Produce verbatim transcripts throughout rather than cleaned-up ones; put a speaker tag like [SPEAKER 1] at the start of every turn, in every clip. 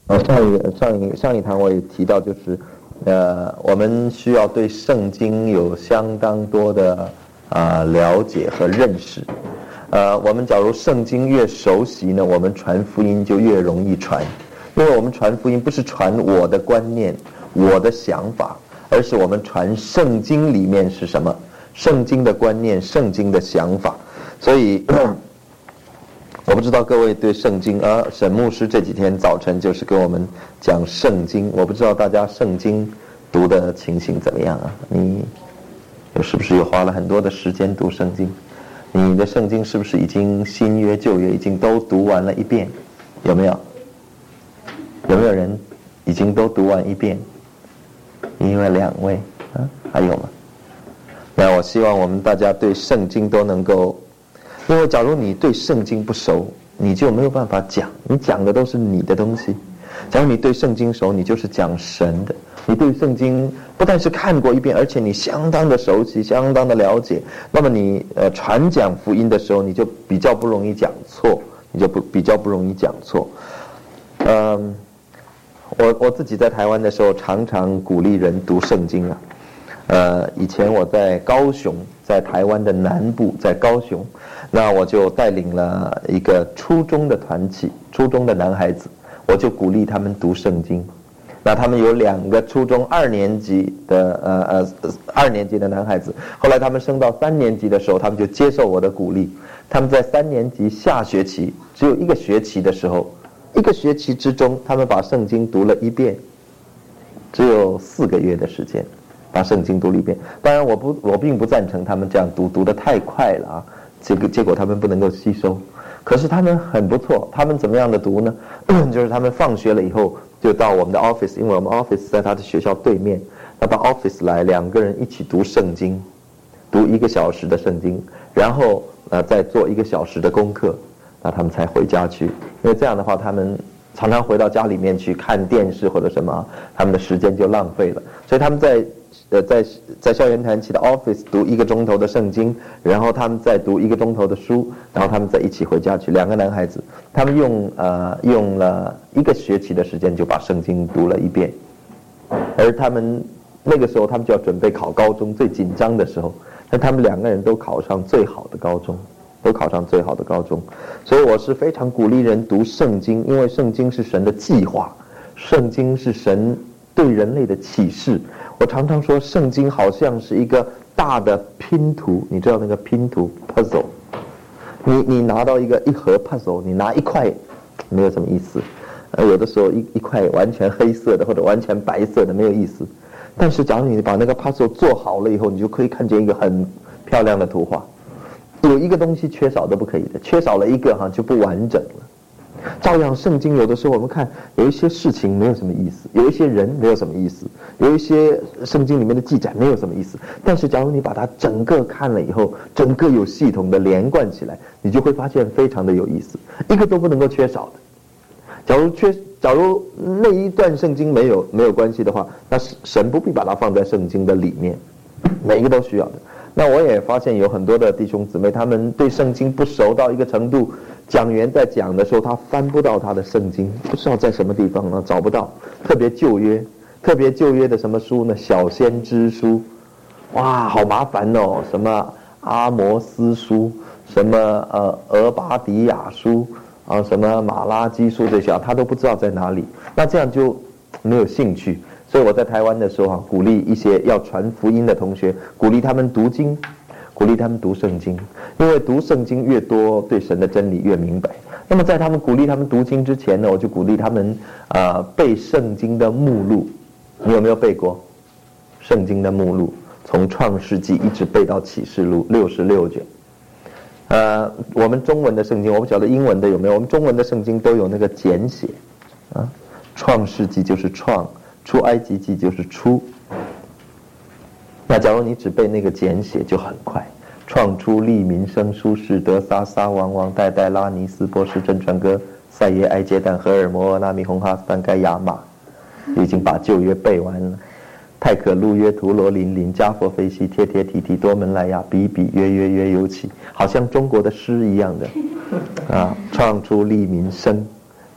[SPEAKER 1] 呃，上一上一上一堂我也提到，就是呃，我们需要对圣经有相当多的啊、呃、了解和认识。呃，我们假如圣经越熟悉呢，我们传福音就越容易传，因为我们传福音不是传我的观念、我的想法，而是我们传圣经里面是什么，圣经的观念、圣经的想法。所以我不知道各位对圣经啊，沈牧师这几天早晨就是跟我们讲圣经，我不知道大家圣经读的情形怎么样啊？你有是不是有花了很多的时间读圣经？你的圣经是不是已经新约旧约已经都读完了一遍？有没有？有没有人已经都读完一遍？一位两位啊，还有吗？那我希望我们大家对圣经都能够，因为假如你对圣经不熟，你就没有办法讲，你讲的都是你的东西。假如你对圣经熟，你就是讲神的。你对圣经不但是看过一遍，而且你相当的熟悉，相当的了解，那么你呃传讲福音的时候，你就比较不容易讲错，你就不比较不容易讲错。嗯，我我自己在台湾的时候，常常鼓励人读圣经啊。呃，以前我在高雄，在台湾的南部，在高雄，那我就带领了一个初中的团契，初中的男孩子，我就鼓励他们读圣经。那他们有两个初中二年级的呃呃二年级的男孩子，后来他们升到三年级的时候，他们就接受我的鼓励。他们在三年级下学期只有一个学期的时候，一个学期之中，他们把圣经读了一遍，只有四个月的时间，把圣经读了一遍。当然，我不我并不赞成他们这样读，读得太快了啊，这个结果他们不能够吸收。可是他们很不错，他们怎么样的读呢？就是他们放学了以后，就到我们的 office， 因为我们 office 在他的学校对面，那到 office 来，两个人一起读圣经，读一个小时的圣经，然后呃再做一个小时的功课，那他们才回家去。因为这样的话，他们常常回到家里面去看电视或者什么，他们的时间就浪费了。所以他们在呃在在校园团契的 office 读一个钟头的圣经，然后他们再读一个钟头的书，然后他们再一起回家去。两个男孩子，他们用呃用了一个学期的时间就把圣经读了一遍，而他们那个时候他们就要准备考高中，最紧张的时候，但他们两个人都考上最好的高中。都考上最好的高中。所以我是非常鼓励人读圣经，因为圣经是神的计划，圣经是神对人类的启示。我常常说圣经好像是一个大的拼图，你知道那个拼图 puzzle， 你你拿到一个一盒 puzzle， 你拿一块没有什么意思，呃有的时候一一块完全黑色的或者完全白色的没有意思，但是假如你把那个 puzzle 做好了以后，你就可以看见一个很漂亮的图画。有一个东西缺少都不可以的，缺少了一个哈就不完整了。照样圣经有的时候我们看有一些事情没有什么意思，有一些人没有什么意思，有一些圣经里面的记载没有什么意思，但是假如你把它整个看了以后，整个有系统的连贯起来，你就会发现非常的有意思，一个都不能够缺少的。假如缺假如那一段圣经没有没有关系的话，那神不必把它放在圣经的里面，每一个都需要的。那我也发现有很多的弟兄姊妹，他们对圣经不熟到一个程度，讲员在讲的时候他翻不到他的圣经，不知道在什么地方呢，找不到。特别旧约，特别旧约的什么书呢？小先知书，哇，好麻烦哦，什么阿摩斯书，什么呃俄巴底亚书啊，什么马拉基书，这些他都不知道在哪里，那这样就没有兴趣。所以我在台湾的时候啊，鼓励一些要传福音的同学，鼓励他们读经，鼓励他们读圣经，因为读圣经越多，对神的真理越明白。那么在他们鼓励他们读经之前呢，我就鼓励他们啊、呃、背圣经的目录。你有没有背过圣经的目录？从创世纪一直背到启示录六十六卷。呃，我们中文的圣经，我不晓得英文的有没有，我们中文的圣经都有那个简写啊，创世纪就是创。出埃及记就是出，那假如你只背那个简写就很快。创出利民生舒士德撒撒王王代代拉尼斯波士真传哥赛耶埃杰旦荷尔摩纳米红哈斯丹盖亚玛，已经把旧约背完了。泰可路约图罗林林加佛菲西贴贴提提多门莱亚比比约约约尤其，好像中国的诗一样的啊。创出利民生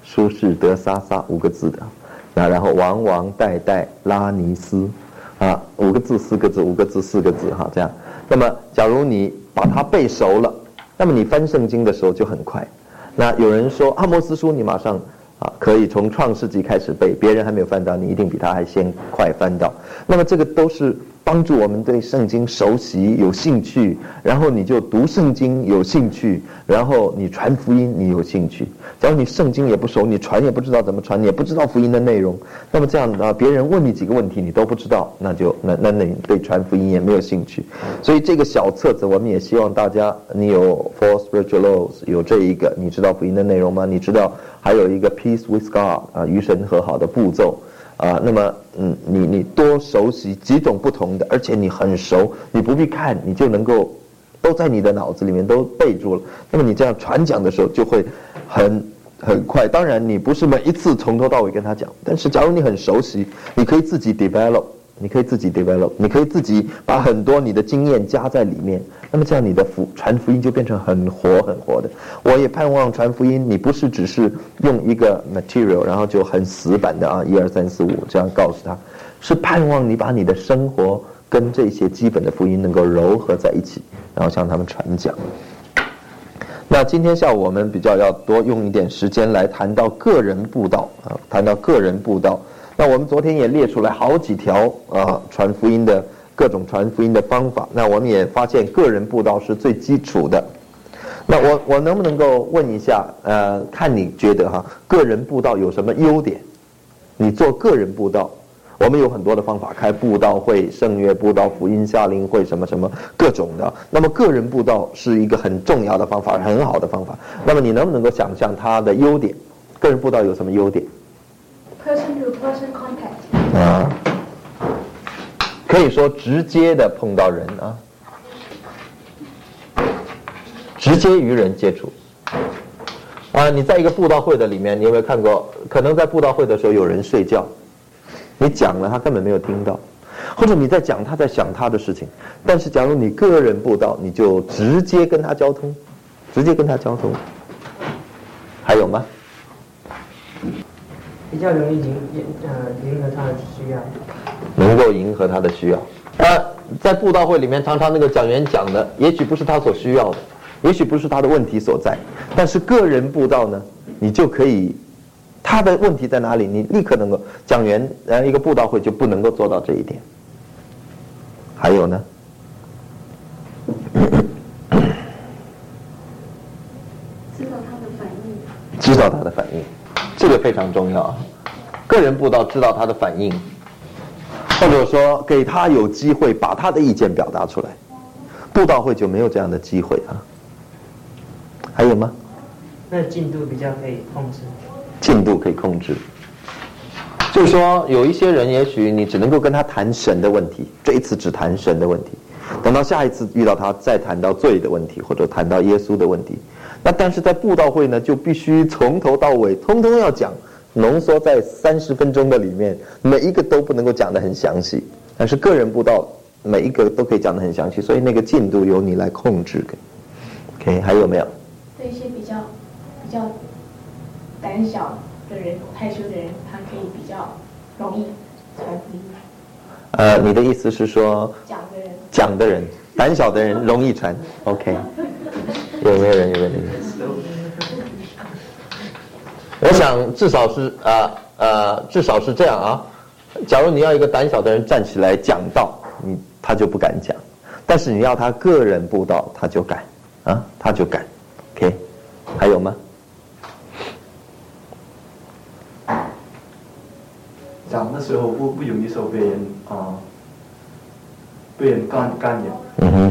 [SPEAKER 1] 舒适德沙沙五个字的，那然后王王代代拉尼斯，啊，五个字四个字，五个字四个字哈，这样。那么假如你把它背熟了，那么你翻圣经的时候就很快。那有人说阿摩斯书你马上啊可以从创世纪开始背，别人还没有翻到，你一定比他还先快翻到。那么这个都是帮助我们对圣经熟悉有兴趣，然后你就读圣经有兴趣，然后你传福音你有兴趣。假如你圣经也不熟，你传也不知道怎么传，你也不知道福音的内容，那么这样啊，别人问你几个问题你都不知道，那就那那那你对传福音也没有兴趣。所以这个小册子我们也希望大家，你有 Four Spiritual Laws 有这一个，你知道福音的内容吗？你知道还有一个 Peace with God 啊，与神和好的步骤。啊，那么嗯，你你多熟悉几种不同的，而且你很熟，你不必看，你就能够都在你的脑子里面都背住了。那么你这样传讲的时候就会很很快。当然，你不是每一次从头到尾跟他讲，但是假如你很熟悉，你可以自己 develop， 你可以自己 develop， 你可以自己把很多你的经验加在里面。那么这样你的福传福音就变成很活很活的。我也盼望传福音，你不是只是用一个 material， 然后就很死板的啊，一二三四五这样告诉他，是盼望你把你的生活跟这些基本的福音能够糅合在一起，然后向他们传讲。那今天下午我们比较要多用一点时间来谈到个人布道啊，谈到个人布道。那我们昨天也列出来好几条啊传福音的各种传福音的方法。那我们也发现个人布道是最基础的。那我我能不能够问一下，呃，看你觉得哈，个人布道有什么优点？你做个人布道，我们有很多的方法，开布道会、圣乐布道、福音夏令会什么什么各种的。那么个人布道是一个很重要的方法，很好的方法。那么你能不能够想象它的优点？个人布道有什么优点？
[SPEAKER 2] Person to person contact。
[SPEAKER 1] 啊，可以说直接的碰到人啊，直接与人接触。啊，你在一个布道会的里面，你有没有看过？可能在布道会的时候有人睡觉，你讲了他根本没有听到，或者你在讲他在想他的事情。但是假如你个人布道，你就直接跟他交通，直接跟他交通。还有吗？
[SPEAKER 3] 比较容易迎呃迎合他的需要，
[SPEAKER 1] 能够迎合他的需要。呃，在布道会里面，常常那个讲员讲的，也许不是他所需要的，也许不是他的问题所在，但是个人布道呢，你就可以，他的问题在哪里，你立刻能够讲员，呃，一个布道会就不能够做到这一点。还有呢？
[SPEAKER 2] 知道他的反应。
[SPEAKER 1] 知道他的反应。这个非常重要，个人布道知道他的反应，或者说给他有机会把他的意见表达出来。布道会就没有这样的机会啊。还有吗？
[SPEAKER 3] 那进度比较可以控制。
[SPEAKER 1] 进度可以控制，就是说有一些人也许你只能够跟他谈神的问题，这一次只谈神的问题，等到下一次遇到他再谈到罪的问题，或者谈到耶稣的问题。那但是在布道会呢，就必须从头到尾通通要讲，浓缩在三十分钟的里面，每一个都不能够讲得很详细。但是个人布道每一个都可以讲得很详细，所以那个进度由你来控制。OK， 还有没有？
[SPEAKER 2] 对一些比较比较胆小的人、害羞的人，他可以比较容易传福音。
[SPEAKER 1] 呃，你的意思是说，
[SPEAKER 2] 讲的人，
[SPEAKER 1] 讲的人，胆小的人容易传。OK。有没有人有问题？我想至少是呃呃，至少是这样啊。假如你要一个胆小的人站起来讲道，你他就不敢讲；但是你要他个人布道，他就敢啊，他就敢。OK， 还有吗？
[SPEAKER 4] 讲的时候不不容易受被人啊、呃、被人干干扰。
[SPEAKER 1] 嗯哼。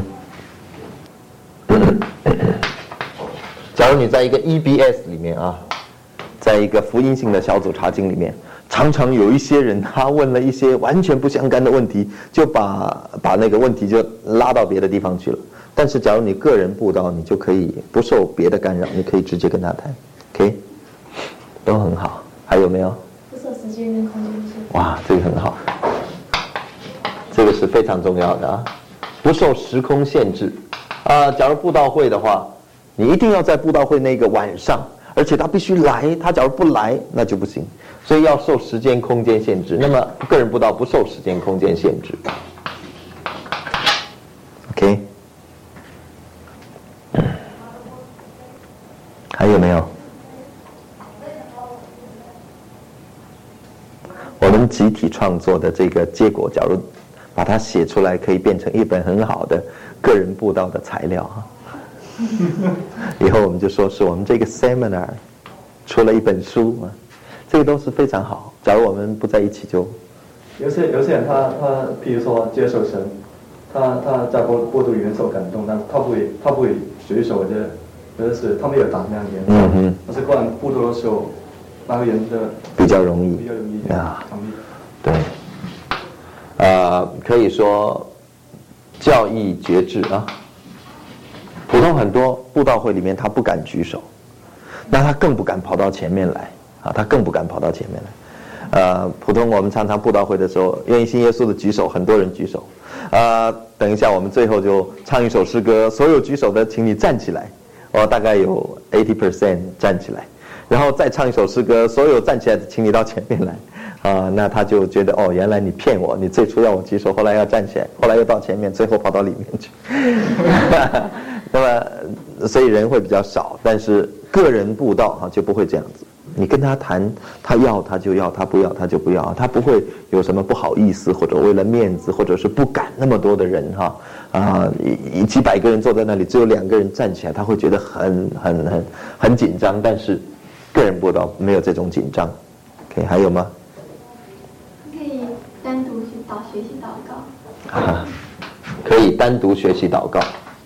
[SPEAKER 1] 假如你在一个 E B S 里面啊，在一个福音性的小组查经里面，常常有一些人他问了一些完全不相干的问题，就把把那个问题就拉到别的地方去了。但是假如你个人布道，你就可以不受别的干扰，你可以直接跟他谈 ，OK， 都很好。还有没有？
[SPEAKER 2] 不受时间跟空间限制。
[SPEAKER 1] 哇，这个很好，这个是非常重要的啊，不受时空限制。啊、呃，假如布道会的话，你一定要在布道会那个晚上， 而且他必须来，他假如不来那就不行，所以要受时间空间限制。那么个人布道不受时间空间限制。OK， 还有没有？我们集体创作的这个结果，假如把它写出来，可以变成一本很好的个人布道的材料哈。以后我们就说是我们这个 seminar 出了一本书啊，这个都是非常好。假如我们不在一起就，
[SPEAKER 4] 有些有些人他他譬如说接受神，他他在波波度里面受感动，但是他不会他不会随手的，或者是他没有胆量言
[SPEAKER 1] 嗯哼，
[SPEAKER 4] 但是灌布道的时候，那个人的
[SPEAKER 1] 比较容易
[SPEAKER 4] 比较容易
[SPEAKER 1] 啊
[SPEAKER 4] 常力。
[SPEAKER 1] 对，呃，可以说教义觉志啊。普通很多布道会里面他不敢举手，那他更不敢跑到前面来啊，他更不敢跑到前面来。呃，普通我们常常布道会的时候，愿意信耶稣的举手，很多人举手。呃，等一下我们最后就唱一首诗歌，所有举手的请你站起来，哦，大概有 eighty percent 站起来，然后再唱一首诗歌，所有站起来的请你到前面来。啊、呃，那他就觉得哦，原来你骗我，你最初要我举手，后来要站起来，后来又到前面，最后跑到里面去。那么，所以人会比较少，但是个人布道哈、啊、就不会这样子。你跟他谈，他要他就要，他不要他就不要，他不会有什么不好意思，或者为了面子，或者是不敢那么多的人哈啊，一几百个人坐在那里，只有两个人站起来，他会觉得很很很很紧张。但是个人布道没有这种紧张。OK， 还有吗？
[SPEAKER 5] 可以单独去祷学习祷告。
[SPEAKER 1] 啊，可以单独学习祷告。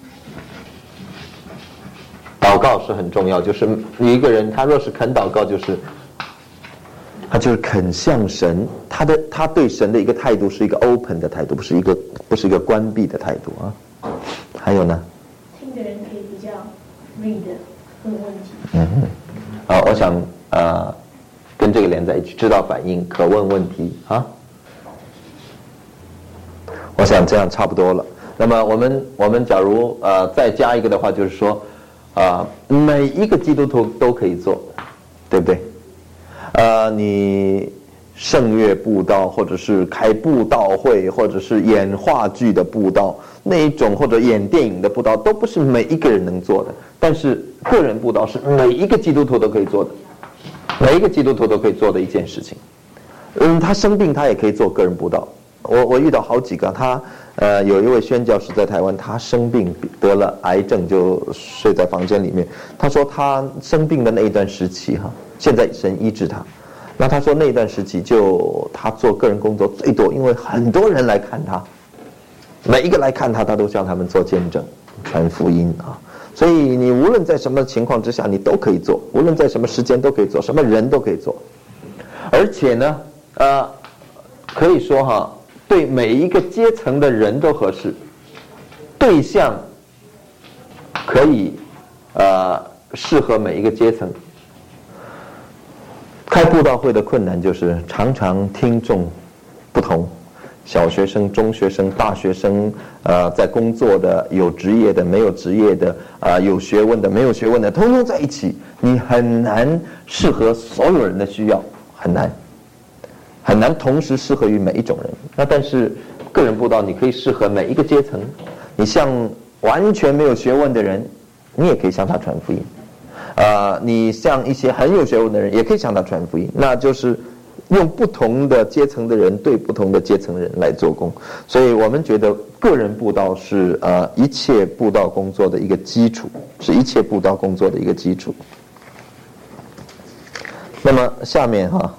[SPEAKER 1] 祷告是很重要，就是你一个人他若是肯祷告，就是他就是肯向神，他的他对神的一个态度是一个 open 的态度，不是一个不是一个关闭的态度啊。还有呢？
[SPEAKER 2] 听的人可以比较 read 问问题。
[SPEAKER 1] 嗯嗯。啊，我想呃跟这个连在一起，知道反应，可问问题啊。我想这样差不多了。那么我们我们假如呃再加一个的话，就是说。啊、呃，每一个基督徒都可以做，对不对？呃，你圣乐布道，或者是开布道会，或者是演话剧的布道，那一种或者演电影的布道，都不是每一个人能做的。但是个人布道是每一个基督徒都可以做的，每一个基督徒都可以做的一件事情。嗯，他生病他也可以做个人布道。我我遇到好几个，他呃有一位宣教士在台湾，他生病得了癌症，就睡在房间里面。他说他生病的那一段时期哈，现在神医治他。那他说那段时期就他做个人工作最多，因为很多人来看他，每一个来看他，他都向他们做见证、传福音啊。所以你无论在什么情况之下，你都可以做，无论在什么时间都可以做，什么人都可以做。而且呢，呃，可以说哈。对每一个阶层的人都合适，对象可以呃适合每一个阶层。开布道会的困难就是常常听众不同，小学生、中学生、大学生，呃，在工作的、有职业的、没有职业的，啊、呃，有学问的、没有学问的，通通在一起，你很难适合所有人的需要，很难。很难同时适合于每一种人。那但是个人布道你可以适合每一个阶层，你向完全没有学问的人，你也可以向他传福音，呃，你向一些很有学问的人也可以向他传福音，那就是用不同的阶层的人对不同的阶层的人来做工。所以我们觉得个人布道是呃一切布道工作的一个基础，是一切布道工作的一个基础。那么下面哈。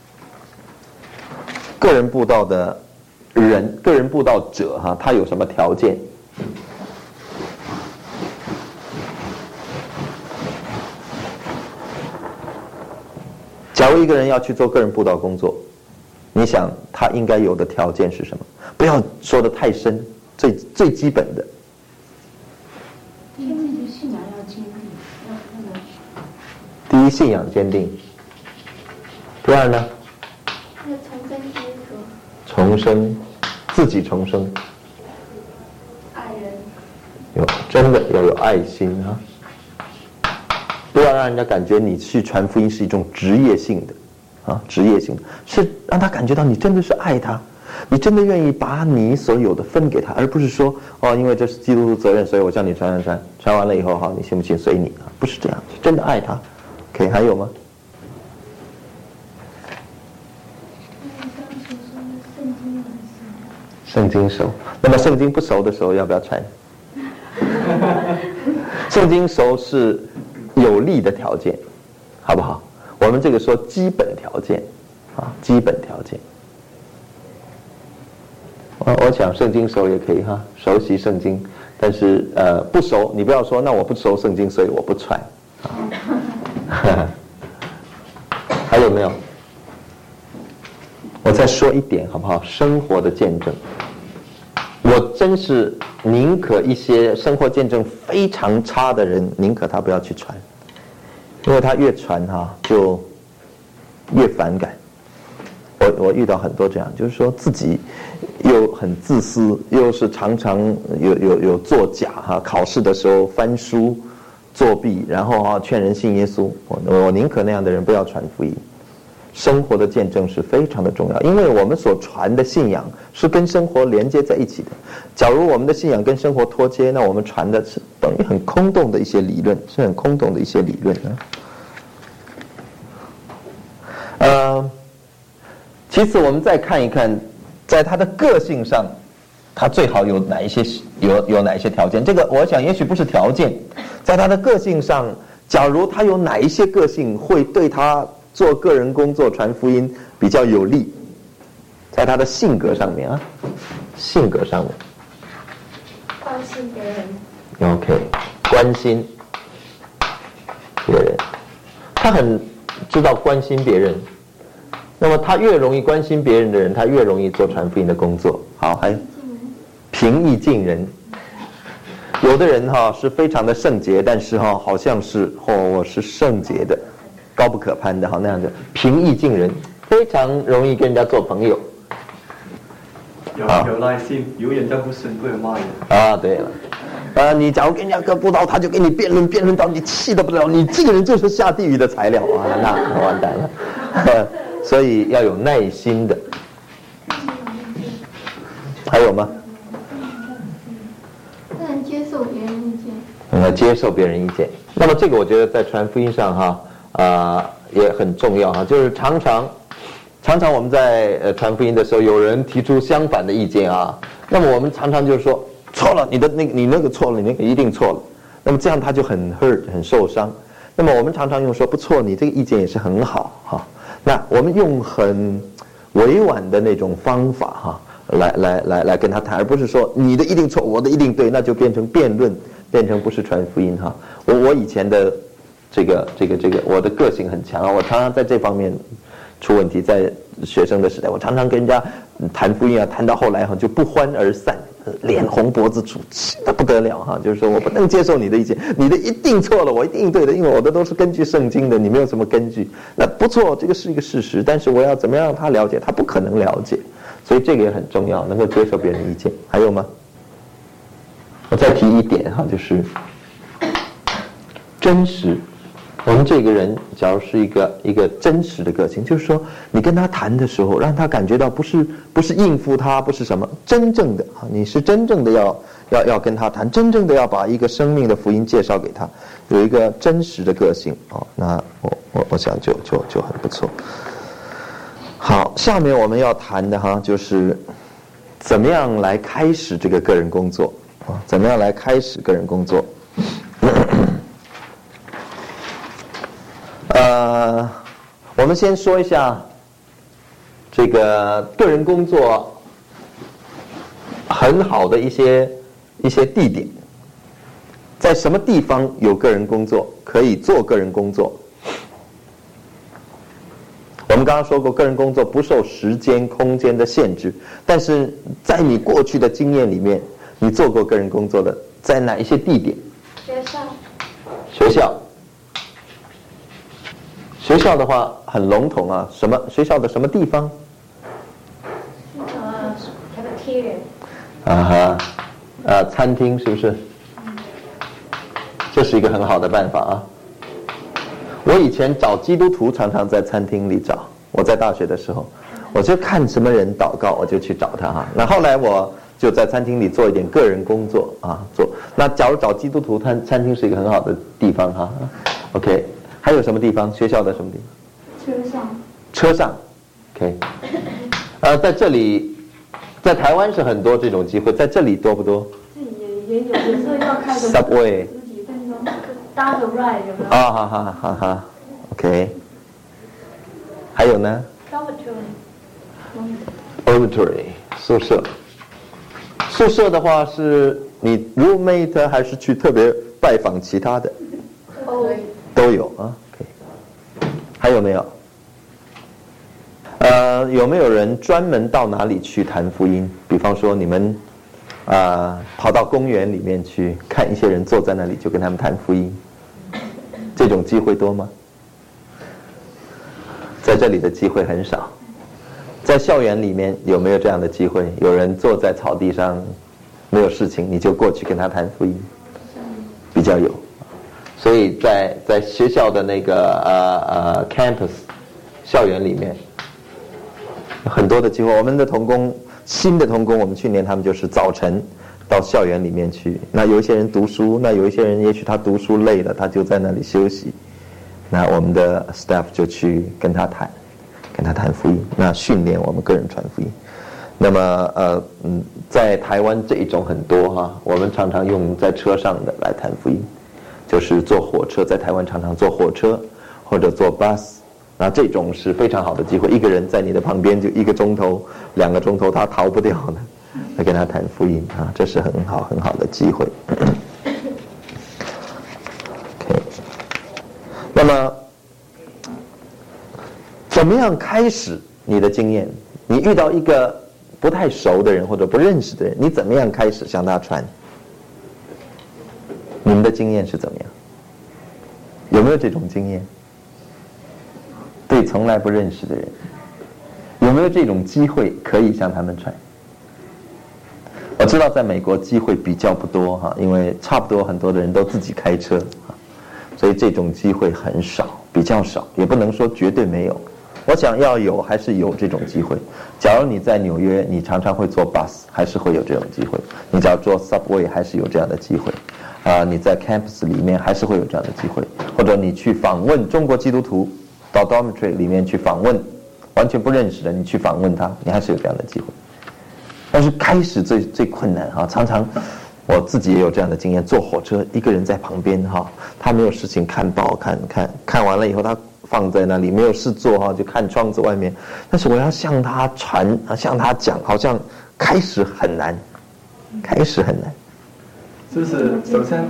[SPEAKER 1] 个人布道的人，个人布道者哈，他有什么条件？假如一个人要去做个人布道工作，你想他应该有的条件是什么？不要说得太深，最最基本的。
[SPEAKER 2] 第一个信仰要坚定，要那个。
[SPEAKER 1] 第一，信仰坚定。第二呢？
[SPEAKER 5] 要重生基督。
[SPEAKER 1] 重生，自己重生，
[SPEAKER 5] 爱人，
[SPEAKER 1] 有真的要有爱心啊！ 不要让人家感觉你去传福音是一种职业性的，啊，职业性的，是让他感觉到你真的是爱他，你真的愿意把你所有的分给他，而不是说哦，因为这是基督徒责任，所以我叫你传传传，传完了以后好，你信不信随你啊，不是这样，是真的爱他。OK， 还有吗？圣经熟，那么圣经不熟的时候要不要传？圣经熟是有利的条件，好不好？我们这个说基本条件，啊，基本条件。我我想圣经熟也可以哈，熟悉圣经，但是呃不熟，你不要说那我不熟圣经，所以我不传。还有没有？我再说一点好不好？生活的见证。我真是宁可一些生活见证非常差的人，宁可他不要去传，因为他越传哈、啊、就越反感。我我遇到很多这样，就是说自己又很自私，又是常常有有有作假哈、啊，考试的时候翻书作弊，然后啊劝人信耶稣。我我宁可那样的人不要传福音。生活的见证是非常的重要，因为我们所传的信仰是跟生活连接在一起的。假如我们的信仰跟生活脱节，那我们传的是等于很空洞的一些理论，是很空洞的一些理论呢。呃，其次我们再看一看，在他的个性上，他最好有哪一些有有哪一些条件？这个我想也许不是条件，在他的个性上，假如他有哪一些个性会对他做个人工作传福音比较有利，在他的性格上面啊，性格上面，
[SPEAKER 2] 关心别人。
[SPEAKER 1] OK， 关心别人，他很知道关心别人。那么他越容易关心别人的人，他越容易做传福音的工作。好，还有平易近人。有的人哈、哦、是非常的圣洁，但是哈、哦、好像是哦我是圣洁的。高不可攀的哈，那样的平易近人，非常容易跟人家做朋友。
[SPEAKER 4] 有有耐心，有人家不是不会骂人。
[SPEAKER 1] 啊，对了，啊，你假如跟人家个不到，他就跟你辩论，辩论到你气得不了，你这个人就是下地狱的材料啊，那完蛋了。所以要有耐心的。还有吗？
[SPEAKER 5] 不能接受别人意见。
[SPEAKER 1] 嗯，接受别人意见。那么这个我觉得在传福音上哈。啊、呃，也很重要哈，就是常常，常常我们在呃传福音的时候，有人提出相反的意见啊，那么我们常常就是说错了，你的那个你那个错了，你那个一定错了，那么这样他就很 hurt 很受伤。那么我们常常用说不错，你这个意见也是很好哈。那我们用很委婉的那种方法哈，来来来来跟他谈，而不是说你的一定错，我的一定对，那就变成辩论，变成不是传福音哈。我我以前的。这个这个这个，我的个性很强啊，我常常在这方面出问题。在学生的时代，我常常跟人家谈福音啊，谈到后来哈就不欢而散，脸红脖子粗，气得不得了哈。就是说我不能接受你的意见，你的一定错了，我一定对的，因为我的都是根据圣经的，你没有什么根据。那不错，这个是一个事实，但是我要怎么样让他了解？他不可能了解，所以这个也很重要，能够接受别人的意见。还有吗？我再提一点哈，就是真实。我们这个人，假如是一个一个真实的个性，就是说，你跟他谈的时候，让他感觉到不是不是应付他，不是什么，真正的啊，你是真正的要要要跟他谈，真正的要把一个生命的福音介绍给他，有一个真实的个性哦，那我我我想就就就很不错。好，下面我们要谈的哈，就是怎么样来开始这个个人工作啊？怎么样来开始个人工作？呃，我们先说一下这个个人工作很好的一些一些地点，在什么地方有个人工作可以做个人工作？我们刚刚说过，个人工作不受时间、空间的限制，但是在你过去的经验里面，你做过个人工作的，在哪一些地点？
[SPEAKER 5] 学校。
[SPEAKER 1] 学校。学校的话很笼统啊，什么学校的什么地方？
[SPEAKER 2] 呃 ，cafeteria。
[SPEAKER 1] 啊哈，呃，餐厅是不是？这是一个很好的办法啊。 我以前找基督徒常常在餐厅里找，我在大学的时候，我就看什么人祷告，我就去找他哈。那后来我就在餐厅里做一点个人工作啊，做。那假如找基督徒，餐餐厅是一个很好的地方哈。OK， 还有什么地方？学校的什么地方？
[SPEAKER 2] 车上。
[SPEAKER 1] 车上 ，OK， 呃，在这里，在台湾是很多这种机会，在这里多不多？
[SPEAKER 2] 这里也也有，有时候要开个
[SPEAKER 1] Subway
[SPEAKER 2] 十几分钟，搭个 ride 有没有？
[SPEAKER 1] 啊，哈哈哈哈 ，OK， 还有呢 ？Dormitory， 宿舍，宿舍的话是你 roommate 还是去特别拜访其他的？
[SPEAKER 2] 都
[SPEAKER 1] 都有啊 ，OK， 还有没有？呃，有没有人专门到哪里去谈福音？比方说你们啊、呃、跑到公园里面去看一些人坐在那里，就跟他们谈福音，这种机会多吗？在这里的机会很少。在校园里面有没有这样的机会？有人坐在草地上没有事情，你就过去跟他谈福音，比较有。所以在在学校的那个呃呃 campus 校园里面。很多的机会，我们的同工，新的同工，我们去年他们就是早晨到校园里面去。那有一些人读书，那有一些人也许他读书累了，他就在那里休息。那我们的 staff 就去跟他谈，跟他谈福音，那训练我们个人传福音。那么呃嗯，在台湾这一种很多哈，我们常常用在车上的来谈福音，就是坐火车，在台湾常常坐火车或者坐 bus。那这种是非常好的机会，一个人在你的旁边就一个钟头、两个钟头，他逃不掉的，来跟他谈福音啊，这是很好很好的机会。OK， 那么怎么样开始你的经验？你遇到一个不太熟的人或者不认识的人，你怎么样开始向他传？你们的经验是怎么样？有没有这种经验？对从来不认识的人，有没有这种机会可以向他们传？我知道在美国机会比较不多哈，因为差不多很多的人都自己开车，所以这种机会很少，比较少，也不能说绝对没有。我想要有还是有这种机会。假如你在纽约，你常常会坐 bus， 还是会有这种机会；你只要坐 subway， 还是有这样的机会。啊、呃，你在 campus 里面还是会有这样的机会，或者你去访问中国基督徒。到 dormitory 里面去访问完全不认识的，你去访问他，你还是有这样的机会。但是开始最最困难哈，常常我自己也有这样的经验，坐火车一个人在旁边哈，他没有事情看报看看看完了以后他放在那里没有事做哈，就看窗子外面。但是我要向他传啊，向他讲，好像开始很难，开始很难。
[SPEAKER 4] 就是首先，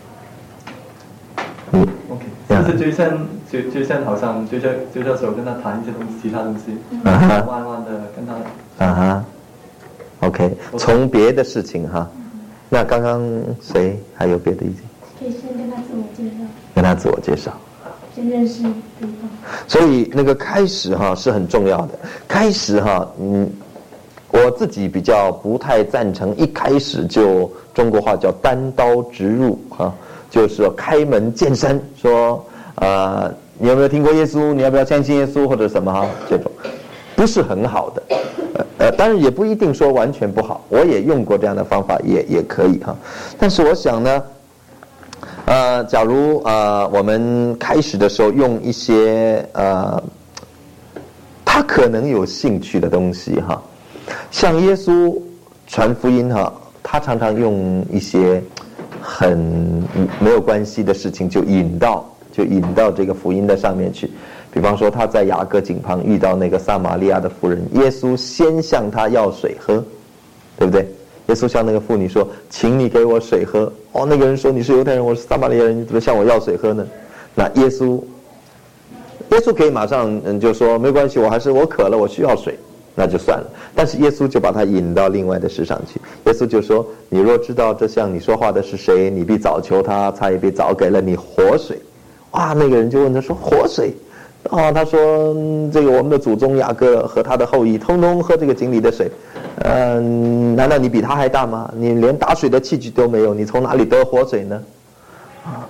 [SPEAKER 1] 嗯
[SPEAKER 4] ，OK， 就是就像就就像好像就像就像手跟他谈一些东西，其他东西，
[SPEAKER 1] 啊哈，
[SPEAKER 4] 慢慢的跟他，
[SPEAKER 1] 啊哈 ，OK， 从别的事情哈。那刚刚谁还有别的意见？
[SPEAKER 2] 可以先跟他自我介绍。
[SPEAKER 1] 跟他自我介绍。
[SPEAKER 2] 先认识对方。
[SPEAKER 1] 所以那个开始哈是很重要的。开始哈，嗯，我自己比较不太赞成一开始就中国话叫单刀直入哈，就是说开门见山说呃你有没有听过耶稣？你要不要相信耶稣或者什么哈？这种不是很好的。呃，当然也不一定说完全不好，我也用过这样的方法，也也可以哈。但是我想呢，呃，假如呃我们开始的时候用一些呃他可能有兴趣的东西哈，像耶稣传福音哈，他常常用一些很没有关系的事情就引到就引到这个福音的上面去。比方说他在雅各井旁遇到那个撒玛利亚的妇人，耶稣先向他要水喝，对不对？耶稣向那个妇女说，请你给我水喝。哦，那个人说，你是犹太人，我是撒玛利亚人，你怎么向我要水喝呢？那耶稣耶稣可以马上嗯就说没关系，我还是我渴了，我需要水，那就算了。但是耶稣就把他引到另外的事上去。耶稣就说，你若知道这向你说话的是谁，你必早求他，他也必早给了你活水。哇，那个人就问他说，活水？哦，他说、嗯、这个我们的祖宗雅各和他的后裔通通喝这个井里的水，嗯、呃，难道你比他还大吗？你连打水的器具都没有，你从哪里得活水呢？啊，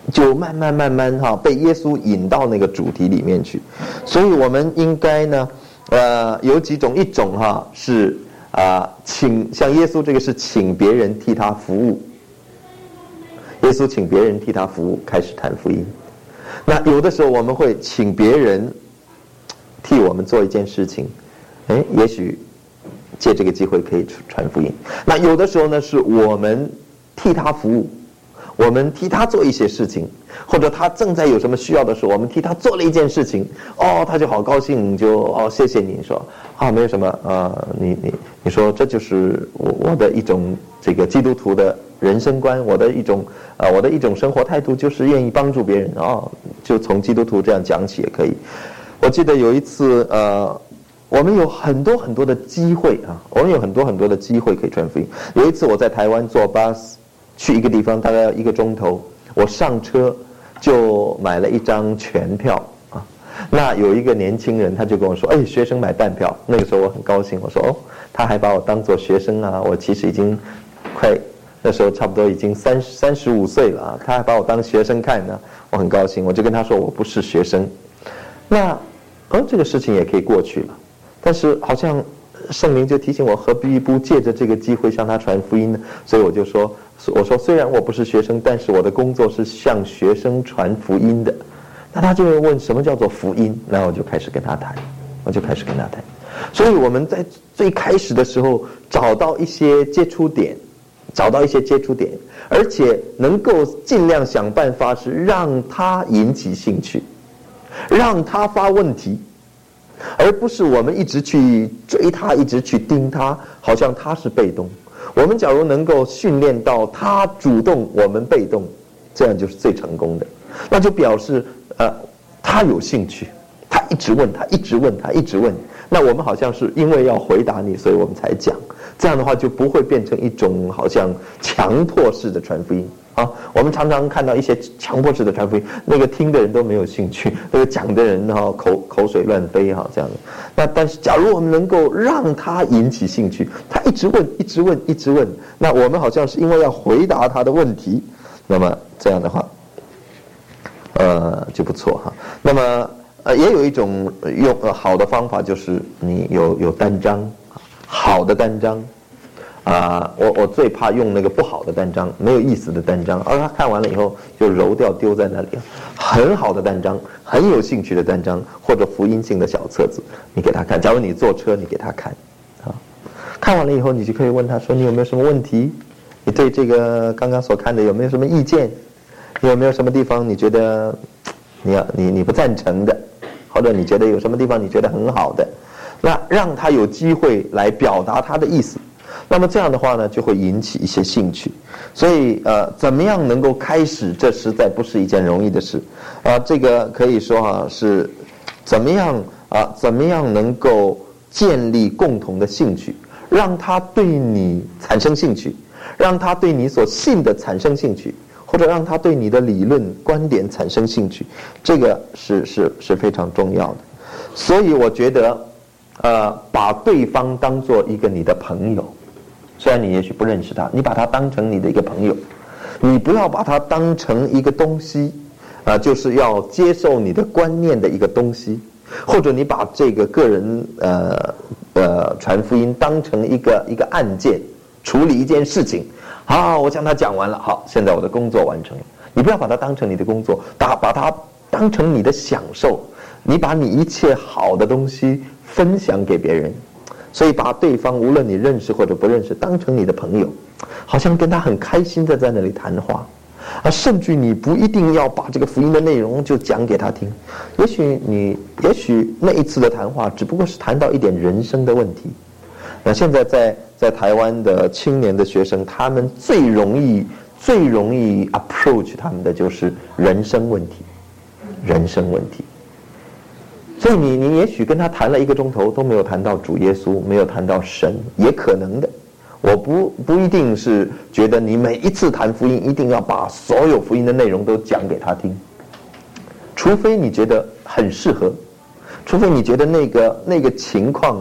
[SPEAKER 1] 就慢慢慢慢哈被耶稣引到那个主题里面去。所以我们应该呢，呃，有几种，一种哈是啊、呃，请像耶稣这个是请别人替他服务，耶稣请别人替他服务，开始谈福音。那有的时候我们会请别人替我们做一件事情，哎，也许借这个机会可以传福音。那有的时候呢，是我们替他服务，我们替他做一些事情，或者他正在有什么需要的时候，我们替他做了一件事情，哦，他就好高兴，就哦谢谢你，说啊没有什么，呃，你你你说这就是我我的一种这个基督徒的人生观，我的一种呃我的一种生活态度，就是愿意帮助别人哦，就从基督徒这样讲起也可以。我记得有一次呃。我们有很多很多的机会啊，我们有很多很多的机会可以传福音。有一次我在台湾坐巴士去一个地方，大概要一个钟头，我上车就买了一张全票啊。那有一个年轻人他就跟我说，哎，学生买半票。那个时候我很高兴，我说哦，他还把我当作学生啊，我其实已经快那时候差不多已经三三十五岁了啊，他还把我当学生看呢，我很高兴，我就跟他说我不是学生。那哦，这个事情也可以过去了。但是好像圣灵就提醒我，何必不借着这个机会向他传福音呢？所以我就说，我说虽然我不是学生，但是我的工作是向学生传福音的。那他就会问什么叫做福音？然后我就开始跟他谈，我就开始跟他谈。所以我们在最开始的时候找到一些接触点，找到一些接触点，而且能够尽量想办法是让他引起兴趣，让他发问题。而不是我们一直去追他，一直去盯他，好像他是被动。我们假如能够训练到他主动，我们被动，这样就是最成功的。那就表示呃，他有兴趣，他一直问，他一直问，他一直问。那我们好像是因为要回答你，所以我们才讲。这样的话就不会变成一种好像强迫式的传福音。啊，我们常常看到一些强迫式的传福音，那个听的人都没有兴趣，那个讲的人哈口口水乱飞哈这样的。那但是假如我们能够让他引起兴趣，他一直问，一直问，一直问，那我们好像是因为要回答他的问题，那么这样的话，呃就不错哈。那么呃也有一种用呃好的方法，就是你有有单张，好的单张。啊、呃，我我最怕用那个不好的单张，没有意思的单张，而他看完了以后就揉掉丢在那里。很好的单张，很有兴趣的单张，或者福音性的小册子，你给他看。假如你坐车，你给他看，啊，看完了以后，你就可以问他说：“你有没有什么问题？你对这个刚刚所看的有没有什么意见？你有没有什么地方你觉得你要你你不赞成的，或者你觉得有什么地方你觉得很好的？那让他有机会来表达他的意思。”那么这样的话呢，就会引起一些兴趣。所以呃，怎么样能够开始，这实在不是一件容易的事啊、呃。这个可以说啊，是怎么样啊、呃，怎么样能够建立共同的兴趣，让他对你产生兴趣，让他对你所信的产生兴趣，或者让他对你的理论观点产生兴趣，这个是是是非常重要的。所以我觉得，呃，把对方当作一个你的朋友。虽然你也许不认识他，你把他当成你的一个朋友，你不要把他当成一个东西，啊、呃，就是要接受你的观念的一个东西，或者你把这个个人呃呃传福音当成一个一个案件，处理一件事情。好，我向他讲完了，好，现在我的工作完成了。你不要把它当成你的工作，把把它当成你的享受，你把你一切好的东西分享给别人。所以把对方无论你认识或者不认识当成你的朋友，好像跟他很开心的在那里谈话啊，甚至你不一定要把这个福音的内容就讲给他听，也许你也许那一次的谈话只不过是谈到一点人生的问题。那现在在在台湾的青年的学生，他们最容易最容易 approach 他们的就是人生问题，人生问题。所以你你也许跟他谈了一个钟头都没有谈到主耶稣，没有谈到神，也可能的。我不不一定是觉得你每一次谈福音一定要把所有福音的内容都讲给他听，除非你觉得很适合，除非你觉得那个那个情况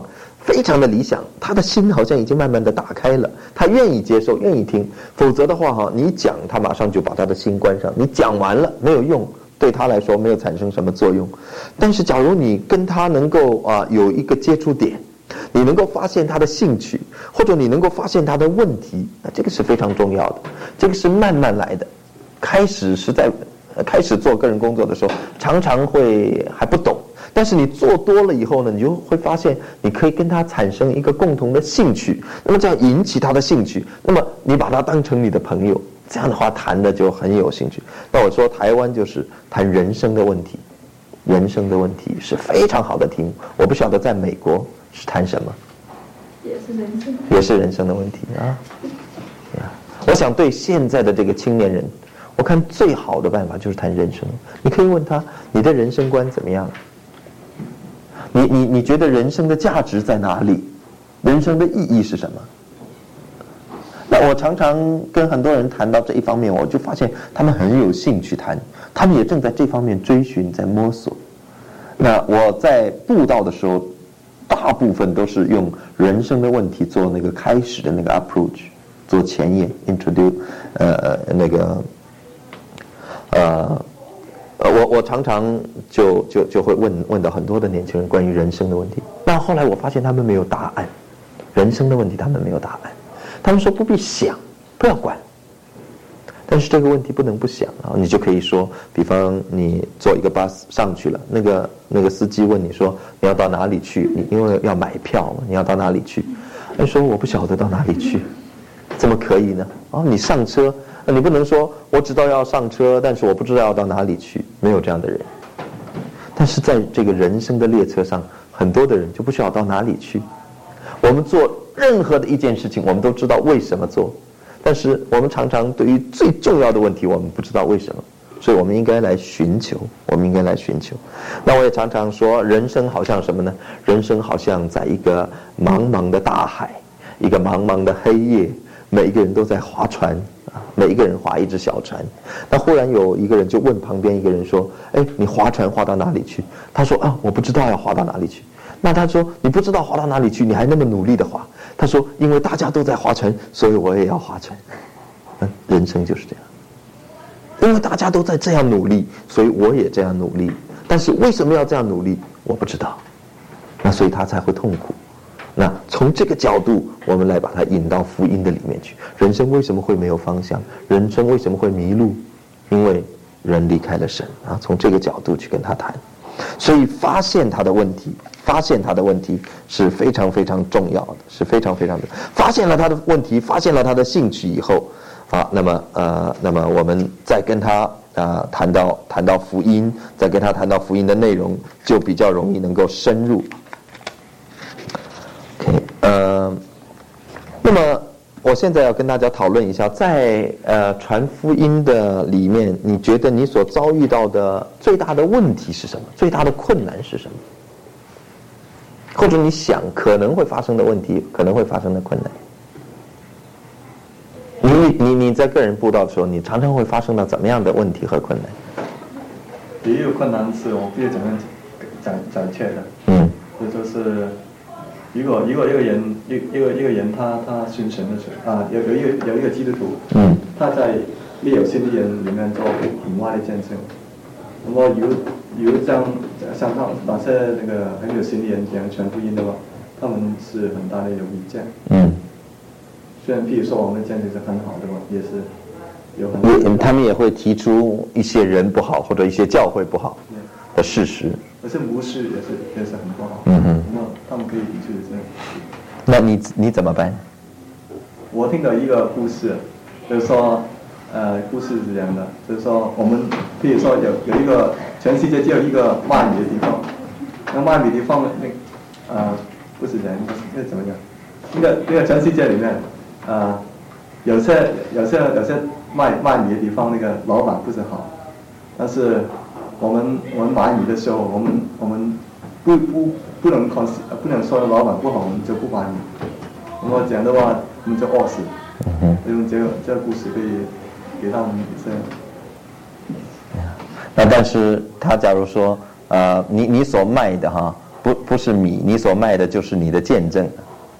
[SPEAKER 1] 非常的理想，他的心好像已经慢慢的打开了，他愿意接受，愿意听。否则的话哈，你讲他马上就把他的心关上，你讲完了没有用，对他来说没有产生什么作用。但是假如你跟他能够啊有一个接触点，你能够发现他的兴趣，或者你能够发现他的问题，那这个是非常重要的，这个是慢慢来的。开始是在开始做个人工作的时候，常常会还不懂，但是你做多了以后呢，你就会发现你可以跟他产生一个共同的兴趣，那么这样引起他的兴趣，那么你把他当成你的朋友，这样的话谈的就很有兴趣。那我说台湾就是谈人生的问题，人生的问题是非常好的题目。我不晓得在美国是谈什么，
[SPEAKER 2] 也是人生，
[SPEAKER 1] 也是人生的问题啊。我想对现在的这个青年人，我看最好的办法就是谈人生。你可以问他，你的人生观怎么样？你你你觉得人生的价值在哪里？人生的意义是什么？那我常常跟很多人谈到这一方面，我就发现他们很有兴趣谈，他们也正在这方面追寻，在摸索。那我在布道的时候，大部分都是用人生的问题做那个开始的那个 approach， 做前言 introduce， 呃那个呃呃我我常常就就就会问问到很多的年轻人关于人生的问题。那后来我发现他们没有答案，人生的问题他们没有答案。他们说不必想，不要管。但是这个问题不能不想啊，你就可以说，比方你坐一个 bus 上去了，那个那个司机问你说你要到哪里去？你因为要买票嘛，你要到哪里去？你说我不晓得到哪里去，怎么可以呢？哦，你上车，你不能说我知道要上车，但是我不知道要到哪里去，没有这样的人。但是在这个人生的列车上，很多的人就不需要到哪里去。我们做任何的一件事情，我们都知道为什么做。但是我们常常对于最重要的问题，我们不知道为什么，所以我们应该来寻求，我们应该来寻求。那我也常常说，人生好像什么呢？人生好像在一个茫茫的大海，一个茫茫的黑夜，每一个人都在划船啊，每一个人划一只小船。那忽然有一个人就问旁边一个人说：“哎，你划船划到哪里去？”他说：“啊，我不知道要划到哪里去。”那他说：“你不知道划到哪里去，你还那么努力的划？”他说：“因为大家都在划船，所以我也要划船。”嗯，人生就是这样。因为大家都在这样努力，所以我也这样努力。但是为什么要这样努力，我不知道。那所以他才会痛苦。那从这个角度，我们来把它引到福音的里面去。人生为什么会没有方向？人生为什么会迷路？因为人离开了神啊。从这个角度去跟他谈。所以发现他的问题，发现他的问题是非常非常重要的，是非常非常的。发现了他的问题，发现了他的兴趣以后，啊，那么呃，那么我们再跟他啊、呃、谈到谈到福音，再跟他谈到福音的内容，就比较容易能够深入。OK， 呃，那么我现在要跟大家讨论一下，在呃传福音的里面，你觉得你所遭遇到的最大的问题是什么？最大的困难是什么？或者你想可能会发生的问题，可能会发生的困难？你你你在个人布道的时候，你常常会发生到怎么样的问题和困难？
[SPEAKER 4] 第一个困难是我不知道怎么样讲讲确的，
[SPEAKER 1] 嗯，
[SPEAKER 4] 这就是如果如果一个人一一个一个人他他信神的时候啊，有有一个有一个基督徒，
[SPEAKER 1] 嗯，
[SPEAKER 4] 他在没有信的人里面做很坏的见证，那么如如这样像他那些那个很有信的人讲传福音的话，他们是很大的有意见，
[SPEAKER 1] 嗯。
[SPEAKER 4] 虽然譬如说我们的见证是很好的嘛，也是有很
[SPEAKER 1] 也他们也会提出一些人不好或者一些教会不好的事实。
[SPEAKER 4] 可是牧师也是也是很不好，
[SPEAKER 1] 嗯哼，
[SPEAKER 4] 那他们可以提出这样。
[SPEAKER 1] 那你你怎么办？
[SPEAKER 4] 我听到一个故事，就是说，呃，故事是这样的，就是说我们譬如说有有一个全世界只有一个卖米的地方，那卖米的地方那呃不是这样，那怎么讲？那个那个全世界里面，呃，有些有些有些卖卖米的地方，那个老板不是好，但是我们我们买米的时候，我们我们不不不能靠不能说老板不好，我们就不买米。那么这样的话，我们就饿死。
[SPEAKER 1] 嗯
[SPEAKER 4] 用这个这个故事可以给他们一些。
[SPEAKER 1] 那但是他假如说，呃，你你所卖的哈， 不不是米，你所卖的就是你的见证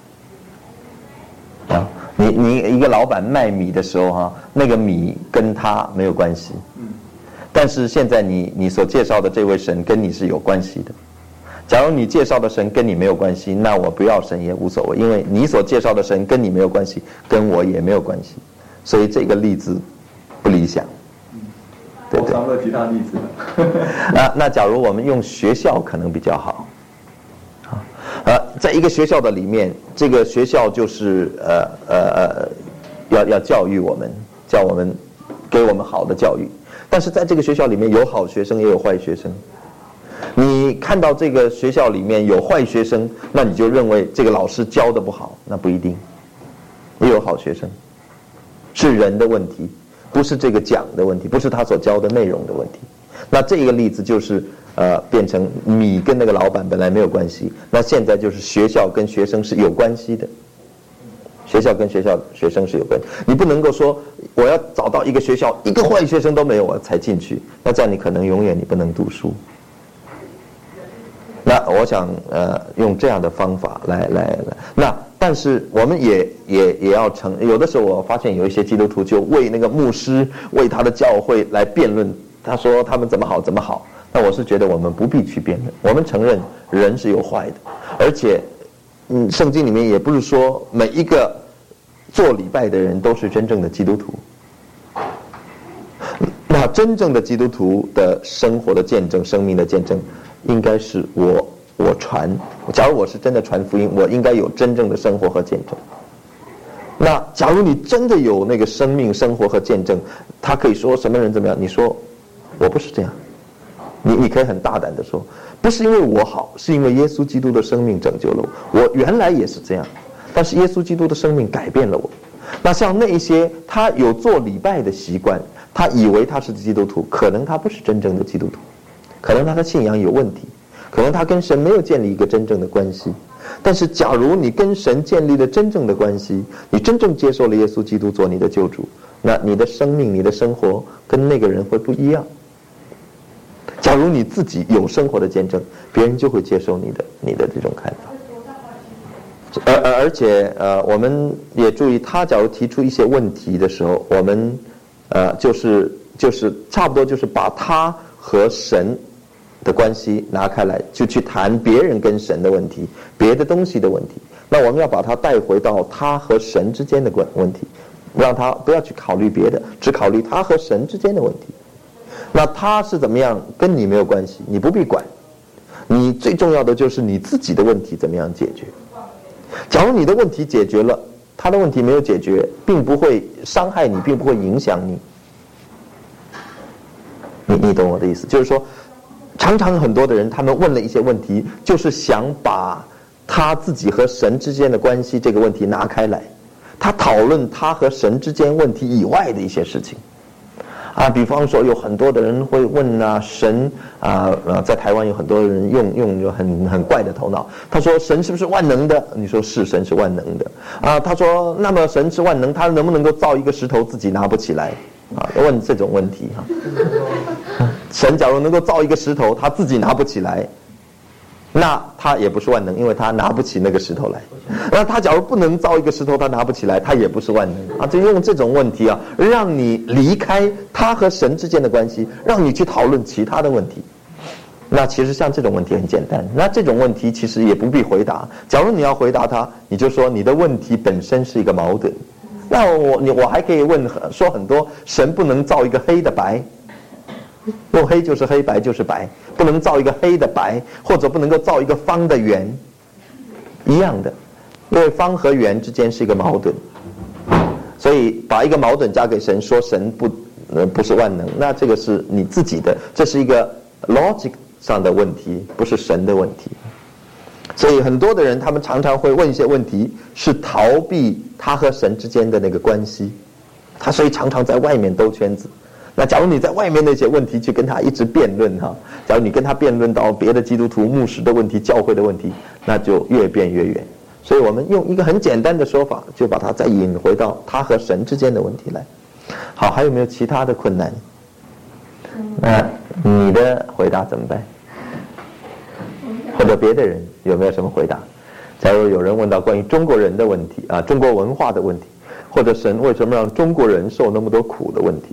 [SPEAKER 1] 啊。你你一个老板卖米的时候哈、啊，那个米跟他没有关系，但是现在你你所介绍的这位神跟你是有关系的。假如你介绍的神跟你没有关系，那我不要神也无所谓，因为你所介绍的神跟你没有关系，跟我也没有关系，所以这个例子不理想。对对。
[SPEAKER 4] 我常了其他例子
[SPEAKER 1] 那那假如我们用学校可能比较好，啊，呃，在一个学校的里面，这个学校就是呃呃呃，要要教育我们，教我们，给我们好的教育，但是在这个学校里面有好学生也有坏学生。你看到这个学校里面有坏学生，那你就认为这个老师教的不好，那不一定，也有好学生，是人的问题，不是这个讲的问题，不是他所教的内容的问题。那这个例子就是呃，变成米跟那个老板本来没有关系，那现在就是学校跟学生是有关系的，学校跟学校学生是有关系。你不能够说我要找到一个学校一个坏学生都没有我才进去，那这样你可能永远你不能读书。那我想呃用这样的方法来来来，那但是我们也也也要承，有的时候我发现有一些基督徒就为那个牧师为他的教会来辩论，他说他们怎么好怎么好。那我是觉得我们不必去辩论，我们承认人是有坏的，而且嗯圣经里面也不是说每一个做礼拜的人都是真正的基督徒。那真正的基督徒的生活的见证，生命的见证，应该是我我传，假如我是真的传福音，我应该有真正的生活和见证。那假如你真的有那个生命生活和见证，他可以说什么人怎么样，你说我不是这样，你你可以很大胆的说，不是因为我好，是因为耶稣基督的生命拯救了我，我原来也是这样，但是耶稣基督的生命改变了我。那像那一些他有做礼拜的习惯，他以为他是基督徒，可能他不是真正的基督徒，可能他的信仰有问题，可能他跟神没有建立一个真正的关系。但是假如你跟神建立了真正的关系，你真正接受了耶稣基督做你的救主，那你的生命你的生活跟那个人会不一样。假如你自己有生活的见证，别人就会接受你的你的这种看法。而而而且呃，我们也注意，他假如提出一些问题的时候，我们呃就是就是差不多就是把他和神的关系拿开来，就去谈别人跟神的问题，别的东西的问题。那我们要把它带回到他和神之间的关问题，让他不要去考虑别的，只考虑他和神之间的问题。那他是怎么样跟你没有关系，你不必管，你最重要的就是你自己的问题怎么样解决。假如你的问题解决了，他的问题没有解决，并不会伤害你，并不会影响你。你你懂我的意思，就是说常常很多的人他们问了一些问题，就是想把他自己和神之间的关系这个问题拿开来，他讨论他和神之间问题以外的一些事情啊，比方说有很多的人会问啊，神啊，在台湾有很多人用用就很很怪的头脑，他说神是不是万能的？你说是，神是万能的啊。他说那么神是万能，他能不能够造一个石头自己拿不起来啊？问这种问题哈。神假如能够造一个石头，他自己拿不起来，那他也不是万能，因为他拿不起那个石头来。那他假如不能造一个石头，他拿不起来，他也不是万能啊。就用这种问题啊，让你离开他和神之间的关系，让你去讨论其他的问题。那其实像这种问题很简单，那这种问题其实也不必回答。假如你要回答他，你就说你的问题本身是一个矛盾。那我你我还可以问说很多，神不能造一个黑的白。用黑就是黑，白就是白，不能造一个黑的白，或者不能够造一个方的圆，一样的，因为方和圆之间是一个矛盾，所以把一个矛盾加给神，说神不呃不是万能，那这个是你自己的，这是一个 logic 上的问题，不是神的问题。所以很多的人他们常常会问一些问题，是逃避他和神之间的那个关系，他所以常常在外面兜圈子。那假如你在外面那些问题去跟他一直辩论哈，假如你跟他辩论到别的基督徒牧师的问题、教会的问题，那就越辩越远。所以我们用一个很简单的说法，就把它再引回到他和神之间的问题来。好，还有没有其他的困难？那你的回答怎么办？
[SPEAKER 5] 我
[SPEAKER 1] 或者别的人有没有什么回答？假如有人问到关于中国人的问题啊，中国文化的问题，或者神为什么让中国人受那么多苦的问题，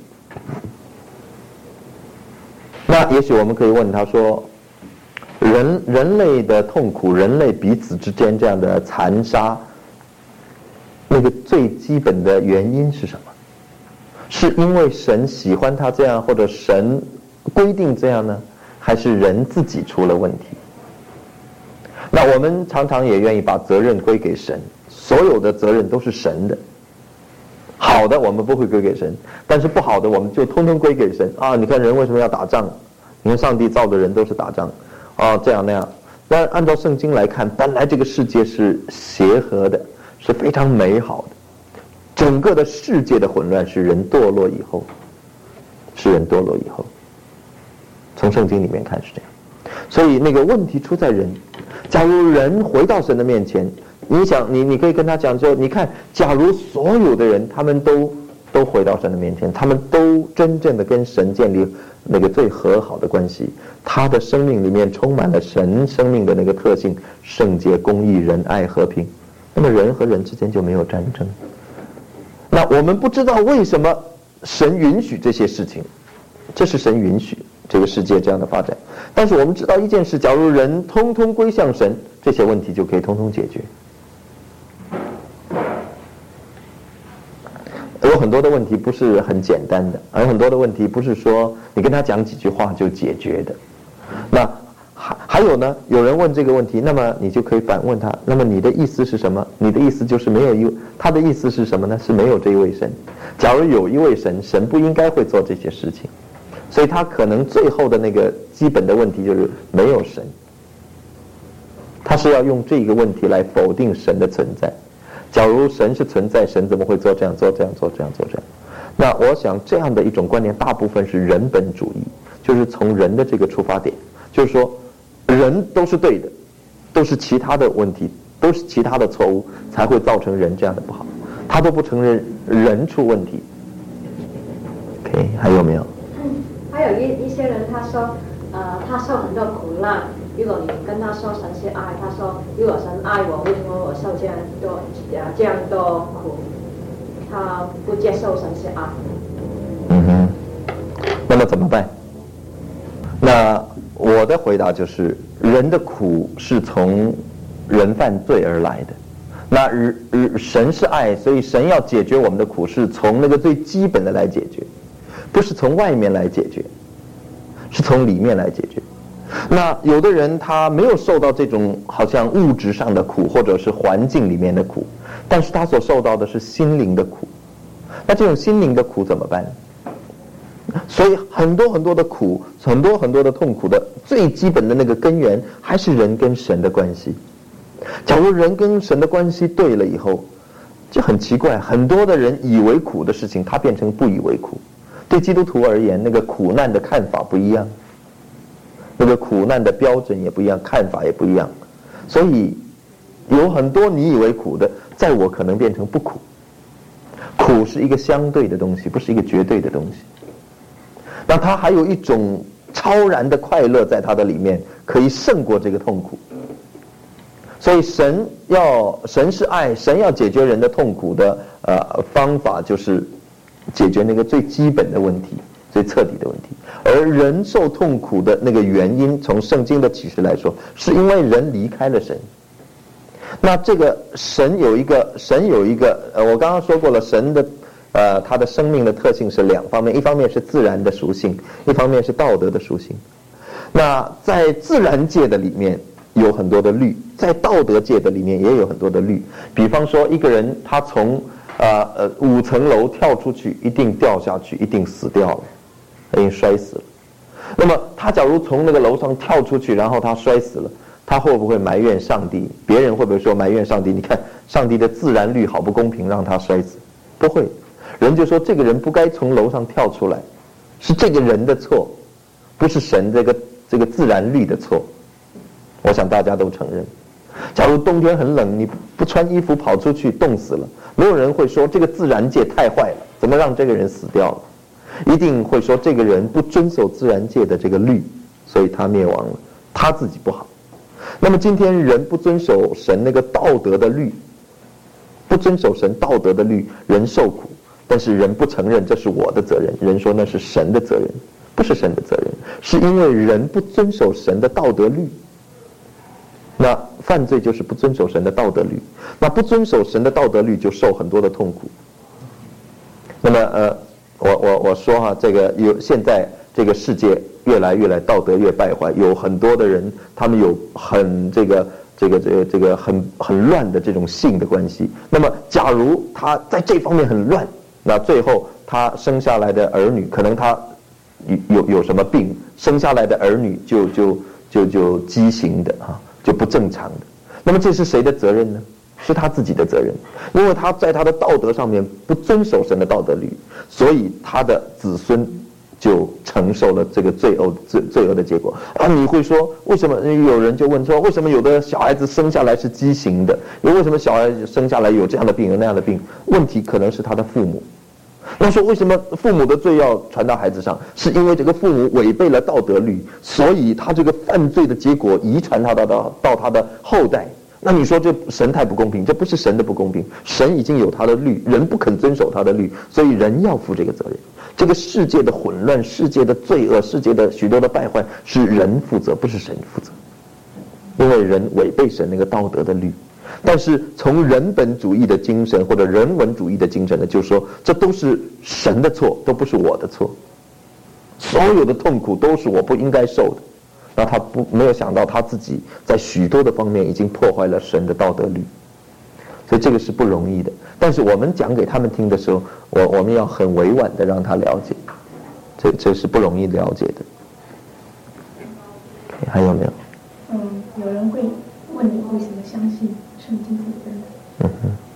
[SPEAKER 1] 那也许我们可以问他说，人人类的痛苦，人类彼此之间这样的残杀，那个最基本的原因是什么？是因为神喜欢他这样，或者神规定这样呢？还是人自己出了问题？那我们常常也愿意把责任归给神，所有的责任都是神的。好的我们不会归给神，但是不好的我们就通通归给神啊！你看人为什么要打仗？你看上帝造的人都是打仗啊，这样那样。但按照圣经来看，本来这个世界是协和的，是非常美好的。整个的世界的混乱是人堕落以后，是人堕落以后。从圣经里面看是这样，所以那个问题出在人。假如人回到神的面前，你想你你可以跟他讲说，你看，假如所有的人他们都都回到神的面前，他们都真正的跟神建立那个最和好的关系，他的生命里面充满了神生命的那个特性，圣洁、公义、仁爱、和平，那么人和人之间就没有战争。那我们不知道为什么神允许这些事情，这是神允许这个世界这样的发展，但是我们知道一件事，假如人通通归向神，这些问题就可以通通解决。有很多的问题不是很简单的，而有很多的问题不是说你跟他讲几句话就解决的。那还还有呢，有人问这个问题，那么你就可以反问他，那么你的意思是什么？你的意思就是没有一，他的意思是什么呢？是没有这一位神。假如有一位神，神不应该会做这些事情，所以他可能最后的那个基本的问题就是没有神，他是要用这个问题来否定神的存在。假如神是存在，神怎么会做这样做这样做这样做这样？那我想这样的一种观念大部分是人本主义，就是从人的这个出发点，就是说人都是对的，都是其他的问题，都是其他的错误才会造成人这样的不好，他都不承认人出问题。 OK， 还有没有？
[SPEAKER 6] 还有一一些人他说呃他受很多苦难，如果你跟他说神是爱，他说如果神爱我，为什么我受这样多呃这样多苦？他不接受神是爱。
[SPEAKER 1] 嗯哼，那么怎么办？那我的回答就是，人的苦是从人犯罪而来的。那神是爱，所以神要解决我们的苦，是从那个最基本的来解决，不是从外面来解决，是从里面来解决。那有的人他没有受到这种好像物质上的苦，或者是环境里面的苦，但是他所受到的是心灵的苦。那这种心灵的苦怎么办？所以很多很多的苦，很多很多的痛苦的最基本的那个根源，还是人跟神的关系。假如人跟神的关系对了以后，就很奇怪，很多的人以为苦的事情，他变成不以为苦。对基督徒而言，那个苦难的看法不一样，那个苦难的标准也不一样，看法也不一样。所以有很多你以为苦的，在我可能变成不苦。苦是一个相对的东西，不是一个绝对的东西。那它还有一种超然的快乐在它的里面，可以胜过这个痛苦。所以神要神是爱，神要解决人的痛苦的呃方法就是解决那个最基本的问题，最彻底的问题。而人受痛苦的那个原因，从圣经的启示来说，是因为人离开了神。那这个神有一个神有一个呃，我刚刚说过了，神的呃他的生命的特性是两方面，一方面是自然的属性，一方面是道德的属性。那在自然界的里面有很多的律，在道德界的里面也有很多的律。比方说一个人他从呃呃五层楼跳出去，一定掉下去，一定死掉了，一定摔死了。那么他假如从那个楼上跳出去，然后他摔死了，他会不会埋怨上帝？别人会不会说埋怨上帝？你看上帝的自然律好不公平，让他摔死？不会，人就说这个人不该从楼上跳出来，是这个人的错，不是神这个这个自然律的错。我想大家都承认。假如冬天很冷，你不穿衣服跑出去冻死了，没有人会说这个自然界太坏了，怎么让这个人死掉了？一定会说这个人不遵守自然界的这个律，所以他灭亡了，他自己不好。 那么今天人不遵守神那个道德的律，不遵守神道德的律，人受苦，但是人不承认这是我的责任，人说那是神的责任，不是神的责任，是因为人不遵守神的道德律。那犯罪就是不遵守神的道德律，那不遵守神的道德律就受很多的痛苦。那么呃，我我我说哈，这个有现在这个世界越来越来道德越败坏，有很多的人他们有很这个这个这个这个很很乱的这种性的关系。那么假如他在这方面很乱，那最后他生下来的儿女可能他有有有什么病，生下来的儿女就就就就畸形的啊。就不正常的，那么这是谁的责任呢？是他自己的责任，因为他在他的道德上面不遵守神的道德律，所以他的子孙就承受了这个罪恶罪罪恶的结果啊！你会说为什么？有人就问说，为什么有的小孩子生下来是畸形的？又为什么小孩子生下来有这样的病有那样的病？问题可能是他的父母。那说为什么父母的罪要传到孩子上？是因为这个父母违背了道德律，所以他这个犯罪的结果遗传他到到到他的后代。那你说这神太不公平？这不是神的不公平，神已经有他的律，人不肯遵守他的律，所以人要负这个责任。这个世界的混乱、世界的罪恶、世界的许多的败坏是人负责，不是神负责，因为人违背神那个道德的律。但是从人本主义的精神或者人文主义的精神呢，就是说这都是神的错，都不是我的错，所有的痛苦都是我不应该受的。那他不没有想到他自己在许多的方面已经破坏了神的道德律，所以这个是不容易的。但是我们讲给他们听的时候，我我们要很委婉的让他了解，这这是不容易了解的。还有没有？
[SPEAKER 2] 嗯，有人会问你为什么相信圣经是真的？
[SPEAKER 1] 嗯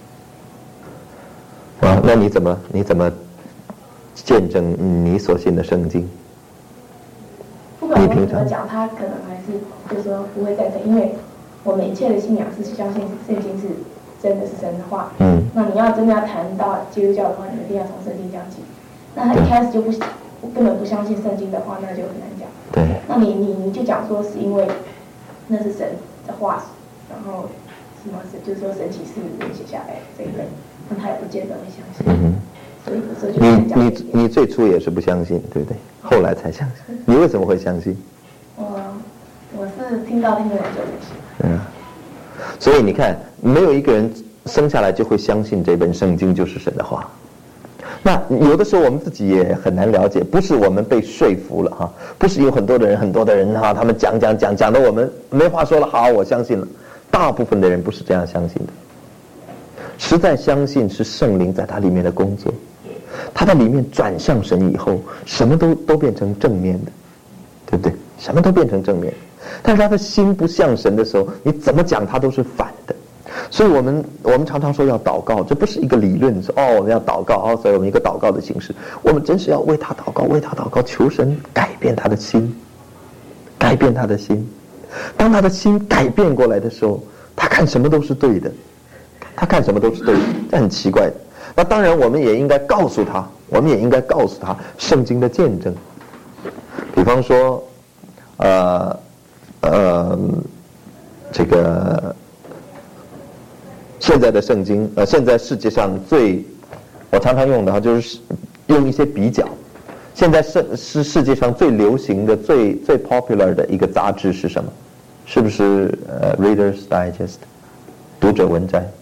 [SPEAKER 1] 哼。啊，那你怎么你怎么见证你所信的圣经？
[SPEAKER 2] 不管我怎么讲，他可能还是就是说不会赞成，因为我们一切的信仰是相信圣经是真的是神的话。
[SPEAKER 1] 嗯。那
[SPEAKER 2] 你要真的要谈到基督教的话，你一定要从圣经讲起。那他一开始就不根本不相信圣经的话，那就很难讲。
[SPEAKER 1] 对。
[SPEAKER 2] 那你你你就讲说是因为那是神的话，然后什么就是说神启示人写下来这一类，那他也不见得会相信。
[SPEAKER 1] 嗯哼。
[SPEAKER 2] 所以有时候就
[SPEAKER 1] 你你你最初也是不相信，对不对？后来才相信。你为什么会相信？
[SPEAKER 2] 我我是听到听人就相信。
[SPEAKER 1] 嗯。所以你看，没有一个人生下来就会相信这本圣经就是神的话。那有的时候我们自己也很难了解，不是我们被说服了哈，不是有很多的人很多的人哈，他们讲讲讲讲的我们没话说了，好，我相信了。大部分的人不是这样相信的，实在相信是圣灵在他里面的工作，他在里面转向神以后，什么都都变成正面的，对不对？什么都变成正面的。但是他的心不向神的时候，你怎么讲他都是反的。所以我们我们常常说要祷告，这不是一个理论，说哦我们要祷告哦，所以我们一个祷告的形式，我们真是要为他祷告，为他祷告，求神改变他的心，改变他的心。当他的心改变过来的时候，他看什么都是对的，他看什么都是对的，这很奇怪的。那当然我们也应该告诉他，我们也应该告诉他圣经的见证，比方说呃呃这个现在的圣经，呃，现在世界上最我常常用的哈，就是用一些比较。现在世是世界上最流行的、最最 popular 的一个杂志是什么？是不是呃 Reader's Digest 读者文摘？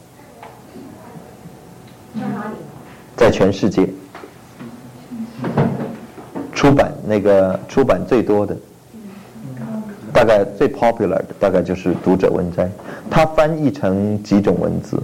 [SPEAKER 6] 在哪里？
[SPEAKER 1] 在全世界出版那个出版最多的。大概最 popular 的大概就是读者文摘，它翻译成几种文字，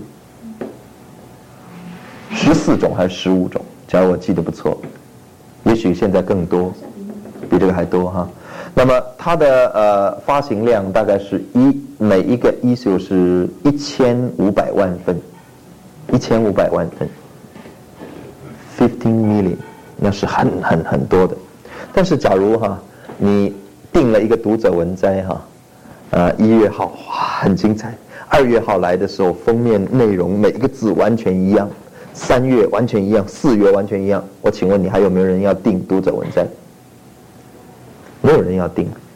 [SPEAKER 1] 十四种还是十五种？假如我记得不错，也许现在更多，比这个还多哈。那么它的呃发行量大概是一每一个 issue 是一千五百万份，一千五百万份 ，fifteen million， 那是很很很多的。但是假如哈你定了一个读者文摘哈，呃，一月号哇很精彩，二月号来的时候封面内容每一个字完全一样，三月完全一样，四月完全一样。我请问你还有没有人要订读者文摘？没有人要订，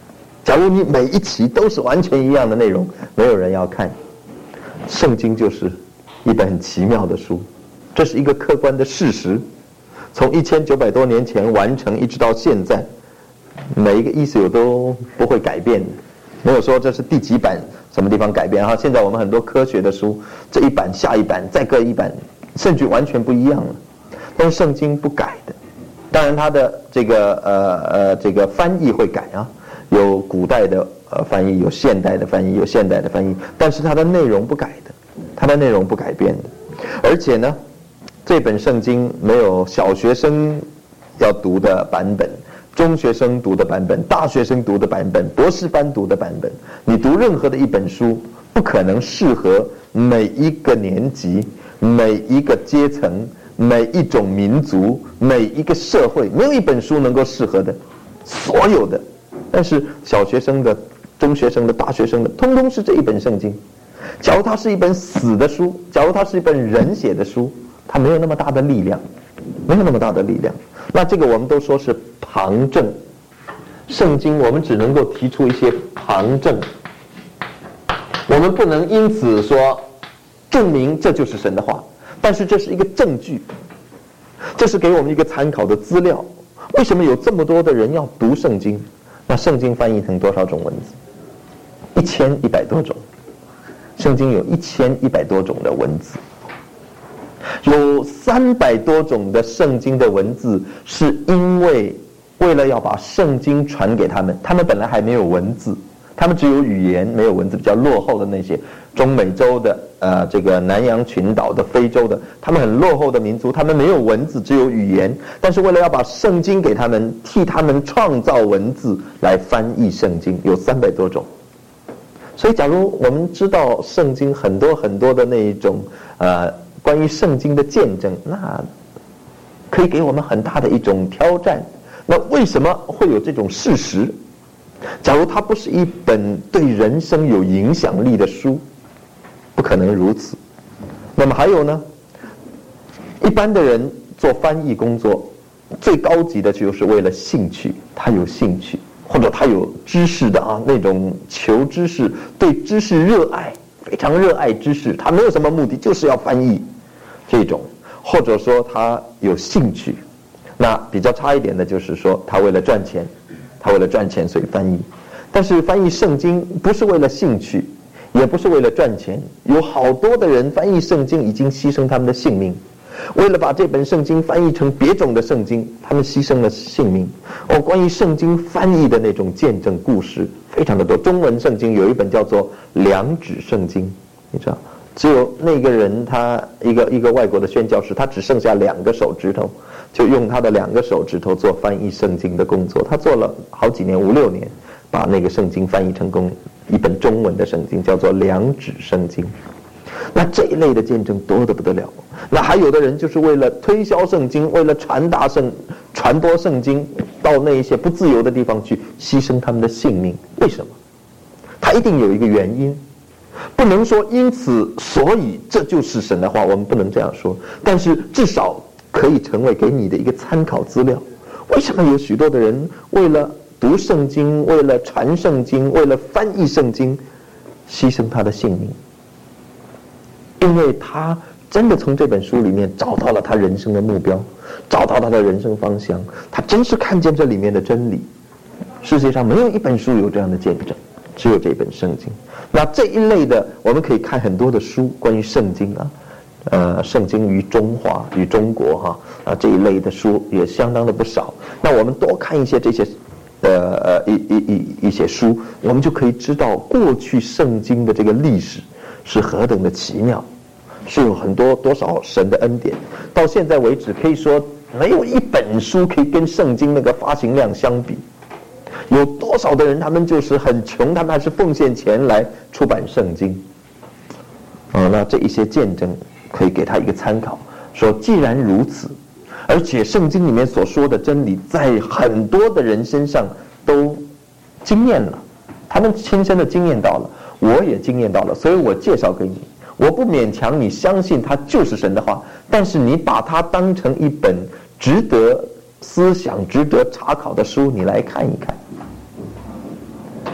[SPEAKER 1] 假如你每一期都是完全一样的内容，没有人要看。圣经就是一本很奇妙的书，这是一个客观的事实。从一千九百多年前完成，一直到现在，每一个意思有都不会改变的，没有说这是第几版什么地方改变哈。现在我们很多科学的书，这一版下一版再各一版，甚至完全不一样了。但是圣经不改的，当然它的这个呃呃这个翻译会改啊，有古代的呃翻译，有现代的翻译，有现代的翻译，但是它的内容不改的，它的内容不改变的。而且呢，这本圣经没有小学生要读的版本，中学生读的版本，大学生读的版本，博士班读的版本。你读任何的一本书，不可能适合每一个年级、每一个阶层、每一种民族、每一个社会，没有一本书能够适合的，所有的。但是小学生的、中学生的、大学生的，通通是这一本圣经。假如它是一本死的书，假如它是一本人写的书，它没有那么大的力量，没有那么大的力量。那这个我们都说是旁证，圣经我们只能够提出一些旁证，我们不能因此说证明这就是神的话，但是这是一个证据，这是给我们一个参考的资料。为什么有这么多的人要读圣经？那圣经翻译成多少种文字？一千一百多种。圣经有一千一百多种的文字，有三百多种的圣经的文字是因为为了要把圣经传给他们，他们本来还没有文字，他们只有语言没有文字，比较落后的那些中美洲的呃这个南洋群岛的非洲的，他们很落后的民族，他们没有文字，只有语言，但是为了要把圣经给他们，替他们创造文字来翻译圣经，有三百多种。所以假如我们知道圣经很多很多的那一种呃关于圣经的见证，那可以给我们很大的一种挑战。那为什么会有这种事实？假如它不是一本对人生有影响力的书，不可能如此。那么还有呢，一般的人做翻译工作，最高级的就是为了兴趣，他有兴趣，或者他有知识的啊那种求知识，对知识热爱，非常热爱知识，他没有什么目的，就是要翻译这种，或者说他有兴趣。那比较差一点的就是说他为了赚钱，他为了赚钱所以翻译。但是翻译圣经不是为了兴趣，也不是为了赚钱，有好多的人翻译圣经已经牺牲他们的性命，为了把这本圣经翻译成别种的圣经，他们牺牲了性命。哦，关于圣经翻译的那种见证故事非常的多。中文圣经有一本叫做两指圣经，你知道，只有那个人他一个一个外国的宣教士，他只剩下两个手指头，就用他的两个手指头做翻译圣经的工作。他做了好几年，五六年，把那个圣经翻译成功，一本中文的圣经叫做两指圣经。那这一类的见证多得不得了。那还有的人就是为了推销圣经，为了传达圣传播圣经，到那一些不自由的地方去牺牲他们的性命。为什么？他一定有一个原因，不能说因此所以这就是神的话，我们不能这样说，但是至少可以成为给你的一个参考资料。为什么有许多的人为了读圣经，为了传圣经，为了翻译圣经，牺牲他的性命？因为他真的从这本书里面找到了他人生的目标，找到他的人生方向，他真是看见这里面的真理。世界上没有一本书有这样的见证，只有这本圣经。那这一类的我们可以看很多的书，关于圣经啊，呃，圣经与中华与中国哈啊这一类的书也相当的不少。那我们多看一些这些呃呃一一一一些书，我们就可以知道过去圣经的这个历史是何等的奇妙，是有很多多少神的恩典。到现在为止，可以说没有一本书可以跟圣经那个发行量相比。有多少的人他们就是很穷，他们还是奉献钱来出版圣经。哦，那这一些见证可以给他一个参考，说既然如此，而且圣经里面所说的真理在很多的人身上都经验了，他们亲身的经验到了，我也经验到了，所以我介绍给你。我不勉强你相信它就是神的话，但是你把它当成一本值得思想、值得查考的书，你来看一看。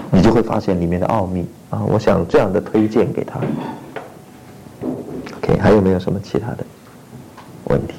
[SPEAKER 1] 你就会发现里面的奥秘啊！我想这样的推荐给他。OK， 还有没有什么其他的问题？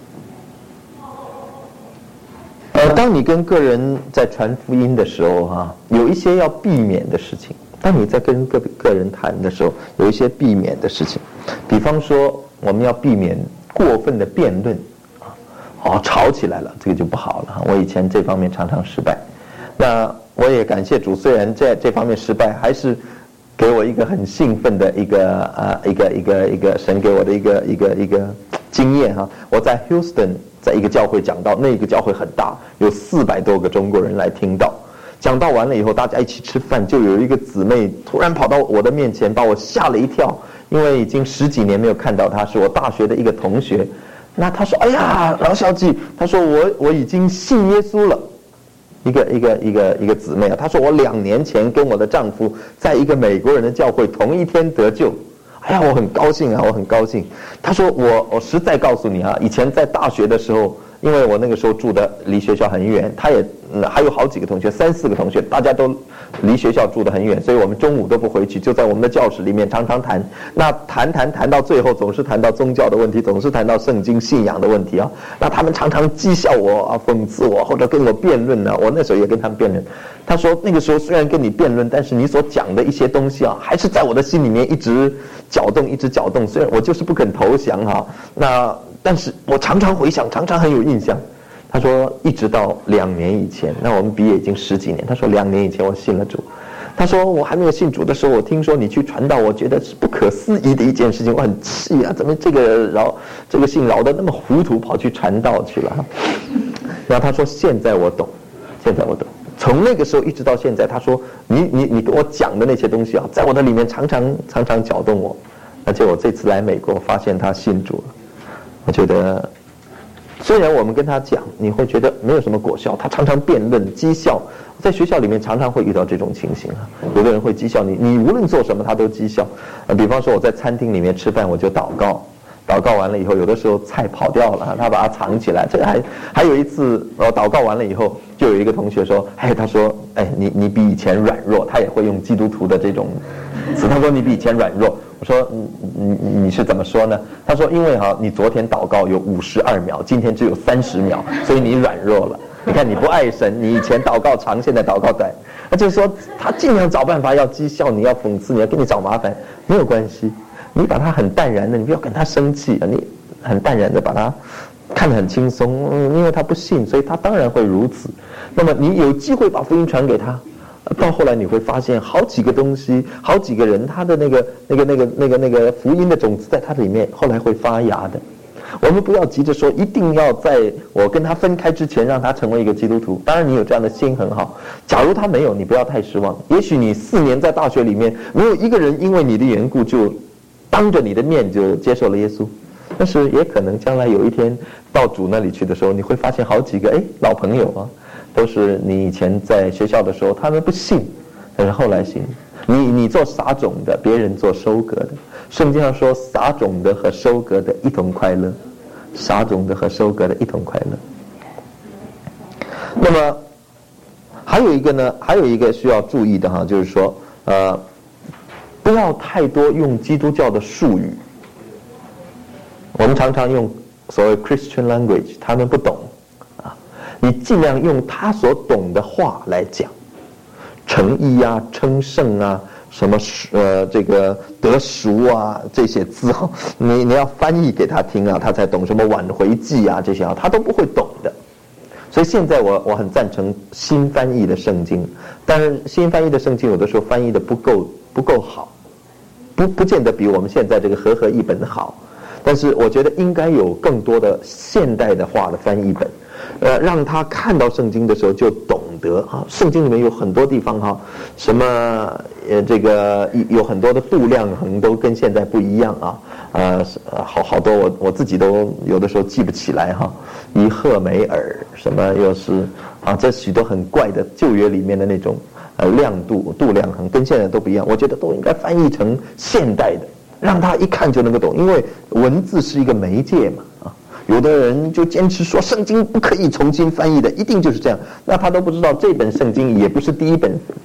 [SPEAKER 1] 呃，当你跟个人在传福音的时候哈、啊，有一些要避免的事情。当你在跟个个人谈的时候，有一些避免的事情，比方说我们要避免过分的辩论啊，哦，吵起来了，这个就不好了。我以前这方面常常失败，那我也感谢主，虽然在这方面失败，还是给我一个很兴奋的一个啊一个一个一个神给我的一个一个一个经验哈。我在 Houston 在一个教会讲道，那个教会很大，有四百多个中国人来听到。讲到完了以后，大家一起吃饭，就有一个姊妹突然跑到我的面前，把我吓了一跳，因为已经十几年没有看到她，是我大学的一个同学。那她说：“哎呀，老小姐，她说我我已经信耶稣了。”一个一个一个一个姊妹啊，她说我两年前跟我的丈夫在一个美国人的教会同一天得救。哎呀，我很高兴啊，我很高兴。她说我我实在告诉你啊，以前在大学的时候。因为我那个时候住的离学校很远，他也、嗯、还有好几个同学，三四个同学，大家都离学校住得很远，所以我们中午都不回去，就在我们的教室里面常常谈。那谈谈谈到最后，总是谈到宗教的问题，总是谈到圣经信仰的问题啊。那他们常常讥笑我啊，讽刺我，或者跟我辩论呢、啊。我那时候也跟他们辩论。他说那个时候虽然跟你辩论，但是你所讲的一些东西啊，还是在我的心里面一直搅动，一直搅动。虽然我就是不肯投降哈、啊，那。但是我常常回想，常常很有印象。他说，一直到两年以前，那我们毕业已经十几年。他说，两年以前我信了主。他说，我还没有信主的时候，我听说你去传道，我觉得是不可思议的一件事情，我很气啊！怎么这个饶这个姓饶的那么糊涂，跑去传道去了？然后他说，现在我懂，现在我懂。从那个时候一直到现在，他说，你你你跟我讲的那些东西啊，在我的里面常常常常搅动我。而且我这次来美国，发现他信主了。我觉得，虽然我们跟他讲，你会觉得没有什么果效，他常常辩论讥笑，在学校里面常常会遇到这种情形啊。有的人会讥笑你，你无论做什么他都讥笑。呃，比方说我在餐厅里面吃饭，我就祷告，祷告完了以后，有的时候菜跑掉了，他把它藏起来。这还还有一次，我祷告完了以后，就有一个同学说，哎，他说，哎，你你比以前软弱，他也会用基督徒的这种词，他说你比以前软弱。我说你你你是怎么说呢？他说因为哈、啊，你昨天祷告有五十二秒，今天只有三十秒，所以你软弱了。你看你不爱神，你以前祷告长，现在祷告短。那就是说他尽量找办法要讥笑你，要讽刺你，要给你找麻烦，没有关系，你把他很淡然的，你不要跟他生气啊，你很淡然的把他看得很轻松，嗯，因为他不信，所以他当然会如此。那么你有机会把福音传给他。到后来你会发现，好几个东西，好几个人，他的那个、那个、那个、那个、那个福音的种子在他里面，后来会发芽的。我们不要急着说，一定要在我跟他分开之前让他成为一个基督徒。当然，你有这样的心很好。假如他没有，你不要太失望。也许你四年在大学里面，没有一个人因为你的缘故就当着你的面就接受了耶稣。但是也可能将来有一天到主那里去的时候，你会发现好几个哎老朋友啊。都是你以前在学校的时候，他们不信，但是后来信。你你做撒种的，别人做收割的。圣经上说，撒种的和收割的一同快乐，撒种的和收割的一同快乐。那么还有一个呢，还有一个需要注意的哈，就是说，呃，不要太多用基督教的术语。我们常常用所谓 Christian language， 他们不懂。你尽量用他所懂的话来讲，诚意啊、称圣啊、什么呃这个得赎啊这些字哈，你你要翻译给他听啊，他才懂什么挽回祭啊这些啊，他都不会懂的。所以现在我我很赞成新翻译的圣经，但是新翻译的圣经有的时候翻译的不够不够好，不不见得比我们现在这个和合译本好，但是我觉得应该有更多的现代的话的翻译本。呃，让他看到圣经的时候就懂得啊，圣经里面有很多地方哈，什么呃这个有很多的度量衡都跟现在不一样啊，呃好好多我我自己都有的时候记不起来哈，以赫梅尔什么又是啊，这许多很怪的旧约里面的那种呃量度度量衡跟现在都不一样，我觉得都应该翻译成现代的，让他一看就能够懂，因为文字是一个媒介嘛啊。有的人就坚持说圣经不可以重新翻译的，一定就是这样。那他都不知道这本圣经也不是第一本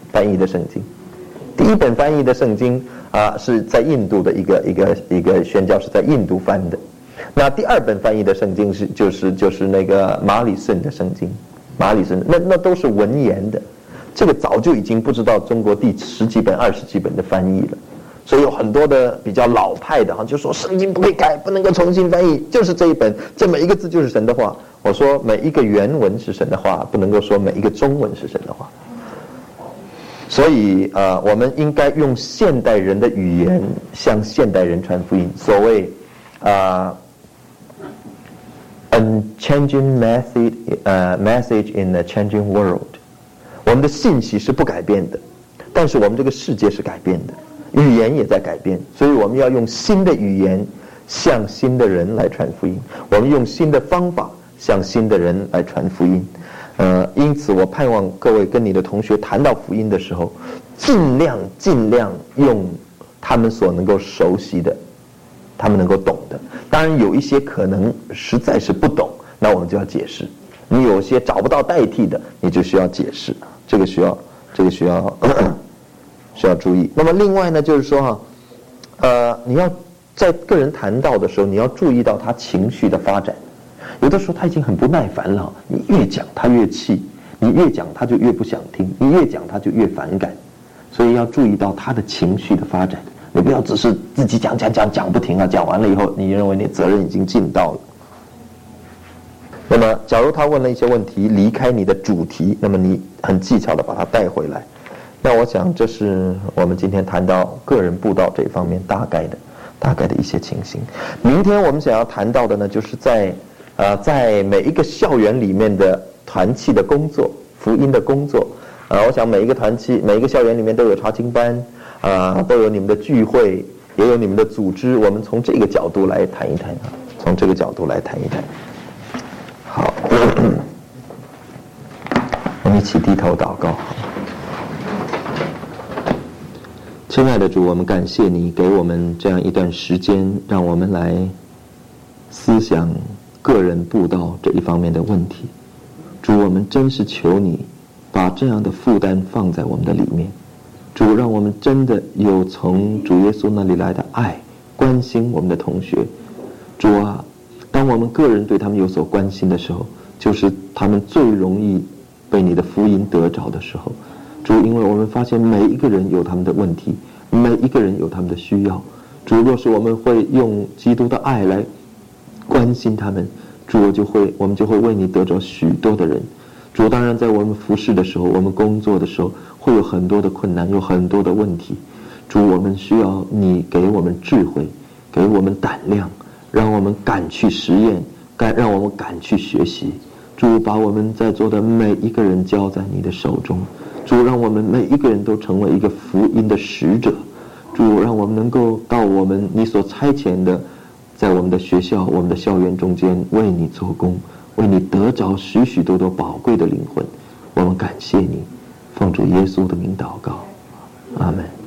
[SPEAKER 1] 翻译的圣经。第一本翻译的圣经啊，是在印度的一个一个一个宣教是在印度翻的。那第二本翻译的圣经是就是就是那个马里逊的圣经，马里逊那那都是文言的，这个早就已经不知道中国第十几本、二十几本的翻译了。所以有很多的比较老派的哈，就说圣经不可以改，不能够重新翻译，就是这一本，这每一个字就是神的话。我说每一个原文是神的话，不能够说每一个中文是神的话。所以呃，我们应该用现代人的语言向现代人传福音。所谓啊、呃、，unchanging message， 呃、uh, ，message in a changing world。我们的信息是不改变的，但是我们这个世界是改变的。语言也在改变，所以我们要用新的语言向新的人来传福音，我们用新的方法向新的人来传福音。呃，因此我盼望各位跟你的同学谈到福音的时候，尽量尽量用他们所能够熟悉的，他们能够懂的。当然有一些可能实在是不懂，那我们就要解释。你有些找不到代替的，你就需要解释，这个需要这个需要呵呵需要注意。那么另外呢，就是说哈，呃，你要在个人谈到的时候，你要注意到他情绪的发展。有的时候他已经很不耐烦了，你越讲他越气，你越讲他就越不想听，你越讲他就越反感。所以要注意到他的情绪的发展，你不要只是自己讲讲讲讲不停啊，讲完了以后，你认为你责任已经尽到了。那么，假如他问了一些问题，离开你的主题，那么你很技巧的把他带回来。那我想这是我们今天谈到个人布道这方面大概的大概的一些情形。明天我们想要谈到的呢，就是在呃在每一个校园里面的团契的工作，福音的工作。呃，我想每一个团契，每一个校园里面都有查经班，啊、呃，都有你们的聚会，也有你们的组织。我们从这个角度来谈一谈啊，从这个角度来谈一谈。好，我们一起低头祷告。亲爱的主，我们感谢你给我们这样一段时间，让我们来思想个人布道这一方面的问题。主，我们真是求你把这样的负担放在我们的里面。主，让我们真的有从主耶稣那里来的爱，关心我们的同学。主啊，当我们个人对他们有所关心的时候，就是他们最容易被你的福音得着的时候。主，因为我们发现每一个人有他们的问题，每一个人有他们的需要。主，若是我们会用基督的爱来关心他们，主，我就会我们就会为你得着许多的人。主，当然在我们服侍的时候，我们工作的时候，会有很多的困难，有很多的问题。主，我们需要你给我们智慧，给我们胆量，让我们敢去实验，敢让我们敢去学习。主，把我们在座的每一个人交在你的手中。主，让我们每一个人都成为一个福音的使者。主，让我们能够到我们你所差遣的，在我们的学校、我们的校园中间为你做工，为你得着许许多多宝贵的灵魂。我们感谢你，奉主耶稣的名祷告，阿们。